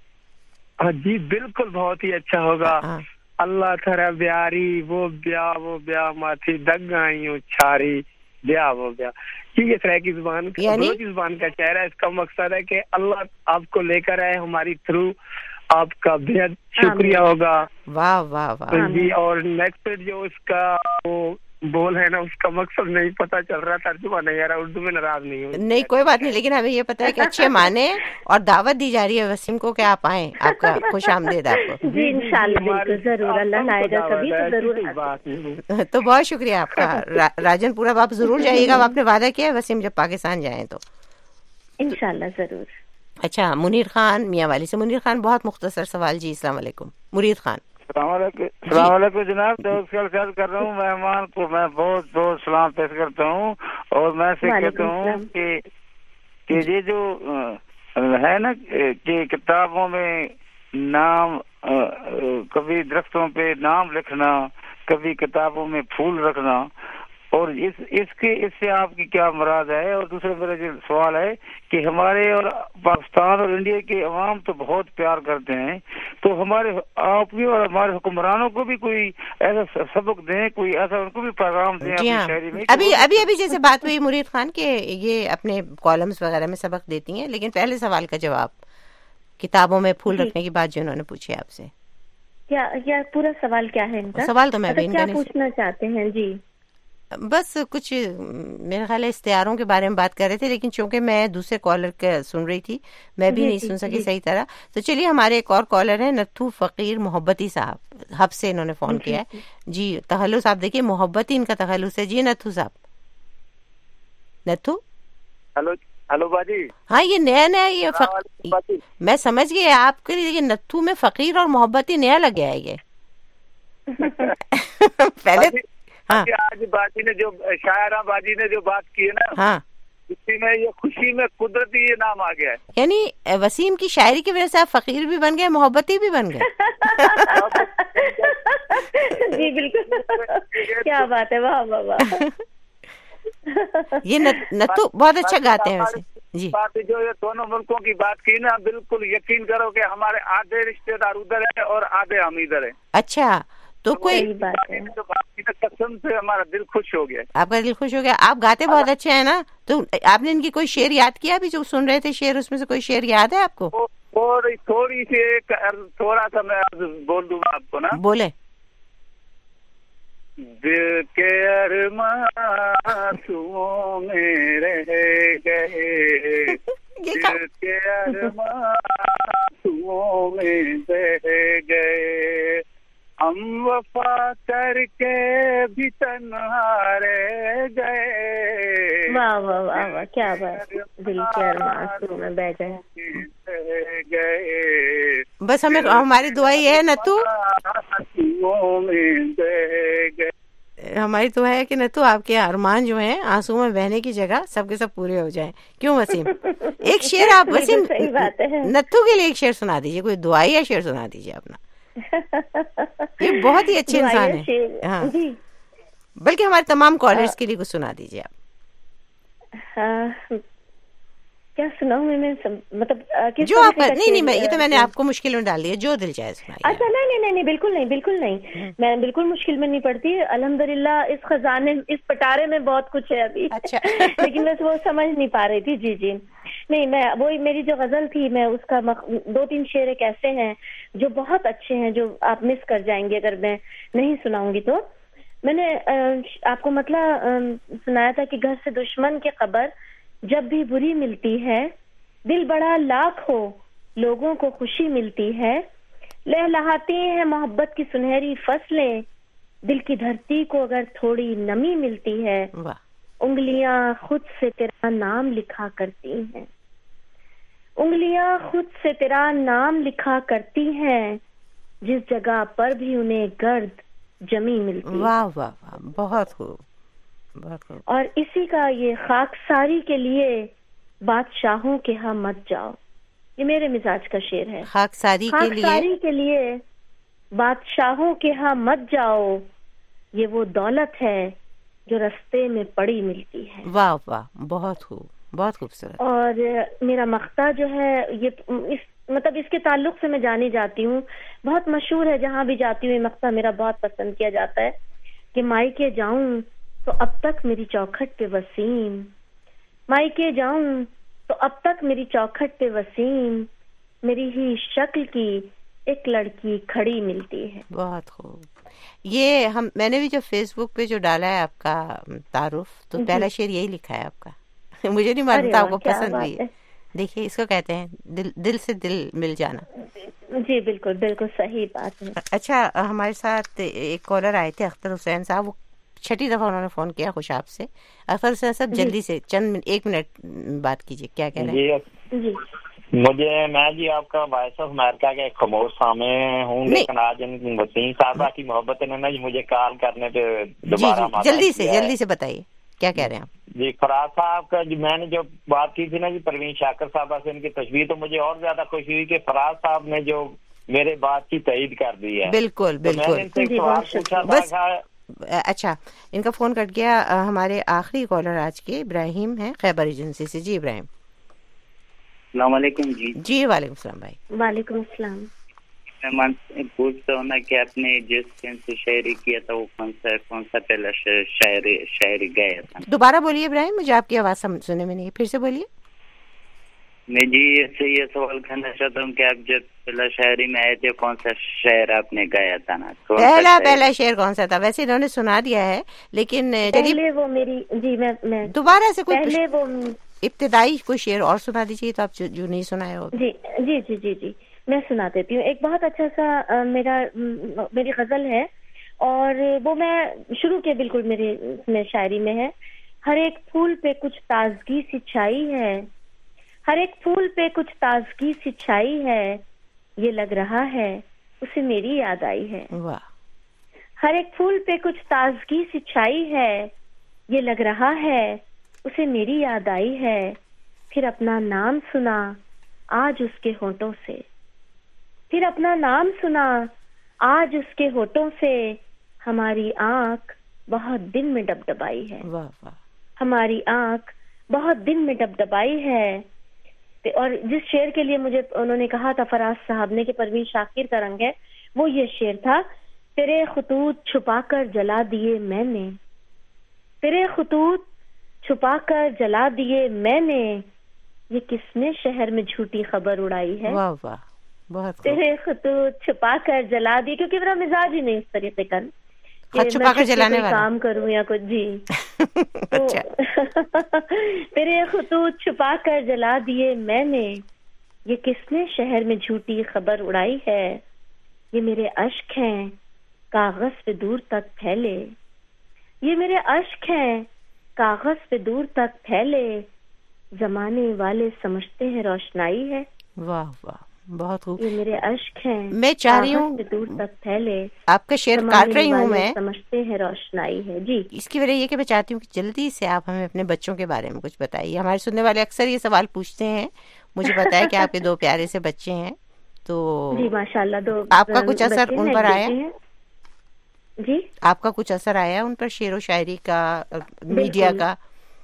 جی بالکل, بہت ہی اچھا ہوگا. اللہ تھرا بیاری وہ بیا ماتھی دگائیوں چھاری بیا وہ بیا. یہ سرائکی زبان بلوچی زبان کا شعر ہے. اس کا مقصد ہے کہ اللہ آپ کو لے کر آئے ہماری تھرو, آپ کا بےحد شکریہ ہوگا. واہ واہ واہ جی. اور نیکسٹ جو اس کا وہ بول ہے نا, اس کا مقصد نہیں پتا چل رہا, ترجمہ نہیں آ رہا, اردو میں ناراض نہیں ہوں. نہیں کوئی بات نہیں, لیکن ہمیں یہ پتا ہے کہ اچھے معنی اور دعوت دی جا رہی ہے وسیم کو کہ آپ آئیں, آپ کا خوش آمدید آپ کو. جی انشاءاللہ, بالکل ضرور, اللہ لائے گا کبھی تو ضرور. تو بہت شکریہ آپ کا راجن پورہ, آپ ضرور جائیے گا, آپ نے وعدہ کیا ہے وسیم جب پاکستان جائیں تو انشاءاللہ ضرور. اچھا, منیر خان میاں والی سے. منیر خان, بہت مختصر سوال. جی السلام علیکم. مرید خان. السلام علیکم جناب, تو کر رہا ہوں مہمان کو میں بہت بہت سلام پیش کرتا ہوں. اور میں سے کہتا ہوں کہ یہ جو ہے نا کہ کتابوں میں نام, کبھی درختوں پہ نام لکھنا, کبھی کتابوں میں پھول رکھنا, اور اس سے آپ کی کیا مراد ہے؟ اور دوسرا میرا جو سوال ہے کہ ہمارے اور پاکستان اور انڈیا کے عوام تو بہت پیار کرتے ہیں, تو ہمارے آپ بھی اور ہمارے حکمرانوں کو بھی کوئی ایسا سبق دیں, کوئی ایسا ان کو بھی پیغام دیں اپنی شاعری میں. ابھی جیسے بات ہوئی مرید خان کہ یہ اپنے کالمز وغیرہ میں سبق دیتی ہیں, لیکن پہلے سوال کا جواب, کتابوں میں پھول رکھنے کی بات جو انہوں نے پوچھی آپ سے, کیا پورا سوال کیا ہے ان کا؟ سوال تو میں بھی کیا پوچھنا چاہتے ہیں؟ جی بس کچھ میرا خیال ہے استعاروں کے بارے میں بات کر رہے تھے, لیکن چونکہ میں دوسرے کالر کا سن رہی تھی, میں بھی نہیں سن سکی صحیح طرح. تو چلیے, ہمارے ایک اور کالر ہیں نتھو فقیر محبتی صاحب, ہب سے انہوں نے فون کیا ہے. جی تخلص آپ دیکھیے, محبتی ان کا تخلص ہے. جی نتھو صاحب. نتھو, ہلو باجی. ہاں یہ نیا یہ میں سمجھ گئی آپ کے, لیکن نتھو میں فقیر اور محبتی نیا لگ گیا ہے یہ. پہلے آج باجی نے جو شاعرہ باجی نے جو بات کی ہے نا, ہاں اسی میں یہ خوشی میں قدرتی یہ نام آ گیا ہے. یعنی وسیم کی شاعری کی وجہ سے آپ فقیر بھی بن گئے, محبتی بھی بن گئے. جی بالکل, کیا بات ہے, واہ واہ واہ. یہ نتھو بہت اچھا گاتے ہیں ویسے. جی جو یہ دونوں ملکوں کی بات کی نا, بالکل یقین کرو کہ ہمارے آدھے رشتے دار ادھر ہیں اور آدھے ہم ادھر ہیں. اچھا, تو کوئی قسم سے ہمارا دل خوش ہو گیا. آپ کا دل خوش ہو گیا. آپ گاتے بہت اچھے ہیں نا, تو آپ نے ان کی کوئی شعر یاد کیا ابھی جو سن رہے تھے شعر, اس میں سے کوئی شعر یاد ہے آپ کو؟ تھوڑی سی ایک تھوڑا سا میں بول دوں گا آپ کو نا. بولے. دل کے ارمانوں میں رہ گئے, دل کے ارمانوں میں رہ گئے, ہم وفا کر کے بھی تنہا رہ گئے. واہ واہ واہ واہ, کیا بات, دل کے ارمانوں میں بہ گئے. بس ہماری دعا یہ ہے نتھو, ہماری دعا ہے کہ نتھو آپ کے ارمان جو ہیں آنسو میں بہنے کی جگہ سب کے سب پورے ہو جائیں. کیوں وسیم, ایک شعر آپ وسیم نتھو کے لیے ایک شعر سنا دیجیے, کوئی دعائی یا شعر سنا دیجیے اپنا. یہ بہت ہی اچھے انسان ہیں. ہاں بلکہ ہمارے تمام کالرز کے لیے کچھ سنا دیجیے آپ. کیا سناؤں میں مطلب جو آپ نہیں یہ تو میں نے آپ کو مشکل میں ڈال دیا, جو دل چاہے سنائیے. اچھا نہیں بالکل نہیں, میں بالکل مشکل میں نہیں پڑتی. الحمدللہ اس خزانے, اس پٹارے میں بہت کچھ ہے ابھی. اچھا لیکن میں وہ سمجھ نہیں پا رہی تھی. جی نہیں, میں وہی میری جو غزل تھی, میں اس کا 2-3 شعر ایک ایسے ہیں جو بہت اچھے ہیں, جو آپ مس کر جائیں گے اگر میں نہیں سناؤں گی. تو میں نے آپ کو مطلب سنایا تھا کہ گھر سے دشمن کی خبر جب بھی بری ملتی ہے, دل بڑا لاکھ ہو لوگوں کو خوشی ملتی ہے, लहलहाती हैं मोहब्बत की सुनहरी फसलें, दिल की धरती को अगर थोड़ी नमी मिलती है, उंगलियां खुद से तेरा नाम लिखा करती हैं, उंगलियां खुद से तेरा नाम लिखा करती हैं, जिस जगह पर भी उन्हें गर्द जमी मिलती है। वाह वाह वाह, बहुत खूब, बहुत खूब। और इसी का ये खाकसारी के लिए बादशाहों के यहाँ मत जाओ, ये मेरे मिजाज का शेर है। खाकसारी के लिए बादशाहों के यहाँ मत जाओ, ये वो दौलत है जो रास्ते में पड़ी मिलती है। वाह वाह, बहुत खूब, बहुत खूबसूरत। और मेरा मख्ता जो है ये मतलब इसके ताल्लुक से मैं जानी जाती हूँ, बहुत मशहूर है, जहाँ भी जाती हूँ ये मख्ता मेरा बहुत पसंद किया जाता है कि मायके जाऊं तो अब तक मेरी चौखट पे वसीम, मायके जाऊं तो अब तक मेरी चौखट पे वसीम, मेरी ही शक्ल की एक लड़की खड़ी मिलती है। बहुत खूब। ये मैंने भी जो फेसबुक पे जो डाला है आपका तारुफ, तो पहला शेर यही लिखा है आपका। मुझे नहीं मालूम था आपको पसंद भी है। देखिए, इसको कहते हैं दिल से दिल मिल जाना। जी बिल्कुल बिल्कुल सही बात है। अच्छा, हमारे साथ एक कॉलर आए थे अख्तर हुसैन साहब, वो 6ठी दफा उन्होंने फोन किया खुशाब से। अख्तर हुसैन साहब जल्दी से एक मिनट बात कीजिए, क्या कह रहे हैं? जी मैं जी आपका वॉइस ऑफ अमेरिका के खमोश सामे हूँ, लेकिन आज इन वसीम साहबा की मोहब्बत ने ना मुझे कॉल करने पे दोबारा जल्दी से बताइए क्या कह रहे हैं आप? जी, फराज साहब का जो मैंने जो बात की थी ना जी परवीन शाकर साहबा से, इनकी तस्वीर, तो मुझे और ज्यादा खुशी हुई कि फराज साहब ने जो मेरे बात की तईद कर दी है। बिल्कुल बिल्कुल। मैंने इनसे सवाल पूछा था। अच्छा, इनका फोन कट गया। हमारे आखिरी कॉलर आज के इब्राहिम हैं खैबर एजेंसी से। जी इब्राहिम। अस्सलामुअलैकुम जी। जी वालेकुम सलाम भाई। वालेकुम अस्सलाम। मैं पूछता हूँ ना कि आपने जिस दिन से शायरी किया था वो कौन सा पहला शायरी गाया था? दोबारा बोलिए इब्राहिम, मुझे आपकी आवाज सुनने में नहीं है, फिर से बोलिए। मैं जी ये सवाल करना चाहता हूँ कि आप जब पहला शायरी में आए थे कौन सा शायर आपने गाया था ना? पहला शेर कौन सा था? वैसे इन्होंने सुना दिया है, लेकिन पहले वो मेरी जी मैं दोबारा से कोई पहले वो इब्तिदाई कोई शेर और सुना दीजिए तो आप जो नहीं सुनाए हो। जी जी जी जी जी मैं सुना देती हूँ। एक बहुत अच्छा सा मेरी गजल है, और वो मैं शुरू के बिल्कुल मेरे शायरी में है। हर एक फूल पे कुछ ताजगी सी छाई है, हर एक फूल पे कुछ ताजगी सी छाई है, ये लग रहा है उसे मेरी याद आई है। वाह। हर एक फूल पे कुछ ताजगी सी छाई है, ये लग रहा है उसे मेरी याद आई है, फिर अपना नाम सुना आज उसके होठों से, फिर अपना नाम सुना आज उसके होठों से, हमारी आंख बहुत दिन में डबडबाई है। वाह वाह। हमारी आंख बहुत दिन में डबडबाई है। और जिस शेर के लिए मुझे उन्होंने कहा था फराज साहब ने कि परवीन शाकिर का रंग है, वो ये शेर था, तेरे खुतूत छुपा कर जला दिए मैंने, तेरे खुतूत छुपा कर जला दिए मैंने, ये किसने शहर में झूठी खबर उड़ाई है। वाह वाह, बहुत तेरे खुतूत छुपा कर जला दिए, क्योंकि मेरा मिजाज ही नहीं इस तरीके का छुपा कर जलाने वाला काम करूं या कुछ। जी तो तेरे खुतूत छुपा कर जला दिए मैंने, ये किसने शहर में झूठी खबर उड़ाई है, ये मेरे अश्क हैं कागज पे दूर तक फैले, ये मेरे अश्क हैं कागज पे दूर तक फैले, जमाने वाले समझते हैं रोशनाई है। वाह वाह, बहुत खूब। ये मेरे अश्क हैं मैं चाह रही हूँ दूर तक फैले, आपका शेर काट रही हूँ मैं, समझते हैं रोशनाई है। जी, इसकी वजह ये कि मैं चाहती हूँ कि जल्दी से आप हमें अपने बच्चों के बारे में कुछ बताइए। हमारे सुनने वाले अक्सर ये सवाल पूछते हैं। मुझे पता है कि आपके 2 प्यारे से बच्चे हैं, तो जी माशाल्लाह 2। आपका कुछ असर उन पर आया? जी, आपका कुछ असर आया उन पर, शेर व शायरी का, मीडिया का?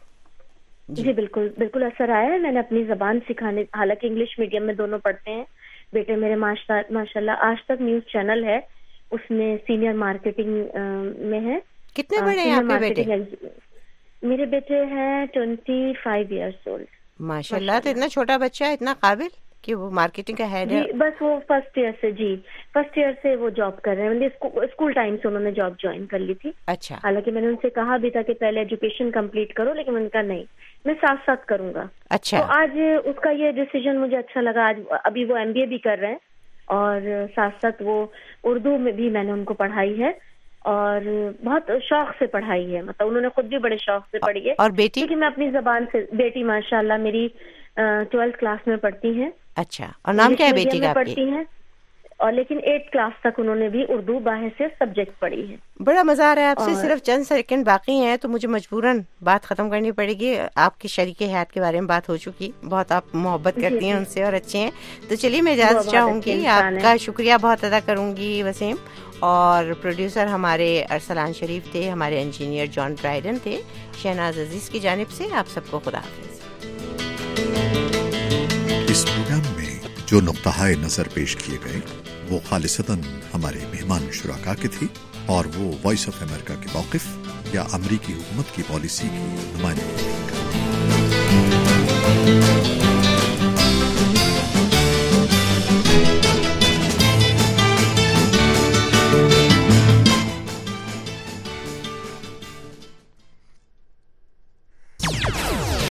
जी बिल्कुल बिल्कुल असर आया है। मैंने अपनी जबान सिखाने, हालांकि इंग्लिश मीडियम में दोनों पढ़ते हैं बेटे मेरे, माशाल्लाह आज तक न्यूज चैनल है, उसमें सीनियर मार्केटिंग में है। कितने बड़े हैं आपके बेटे? मेरे बेटे हैं 25 इयर्स ओल्ड। माशाल्लाह, तो इतना छोटा बच्चा है, इतना काबिल कि वो मार्केटिंग का हेड है। बस वो फर्स्ट ईयर से वो जॉब कर रहे हैं, मतलब स्कूल टाइम से उन्होंने जॉब ज्वाइन कर ली थी। अच्छा। हालांकि मैंने उनसे कहा भी था कि पहले एजुकेशन कंप्लीट करो, लेकिन उनका नहीं, मैं साथ साथ करूंगा। अच्छा। तो आज उसका ये डिसीजन मुझे अच्छा लगा। आज अभी वो MBA भी कर रहे हैं, اور ساتھ ساتھ وہ اردو میں بھی میں نے ان کو پڑھائی ہے اور بہت شوق سے پڑھائی ہے, مطلب انہوں نے خود بھی بڑے شوق سے پڑھی ہے. اور بیٹی؟ کیونکہ میں اپنی زبان سے, بیٹی ماشاءاللہ میری 12th کلاس میں پڑھتی ہیں. اچھا, اور نام کیا ہے بیٹی کا؟ پڑھتی ہیں, اور لیکن 8th کلاس تک انہوں نے بھی اردو باحثیت سبجیکٹ پڑھی ہے. بڑا مزہ آ رہا ہے آپ سے. صرف چند سیکنڈ باقی ہیں تو مجھے مجبوراً بات ختم کرنی پڑے گی. آپ کی شریک حیات کے بارے میں بات ہو چکی, بہت آپ محبت کرتی ہیں ان سے اور اچھے ہیں, تو چلیے میں اجازت چاہوں گی. آپ کا شکریہ بہت ادا کروں گی وسیم, اور پروڈیوسر ہمارے ارسلان شریف تھے, ہمارے انجینئر جان ڈرائیڈن تھے. شہناز عزیز کی جانب سے آپ سب کو خدا حافظ. اس پروگرام میں جو نقطہ نظر پیش کیے گئے وہ خالصتاً ہمارے مہمان شرکا کے تھے, اور وہ وائس آف امریکہ کے موقف یا امریکی حکومت کی پالیسی کی نمائندگی نہیں کرتے.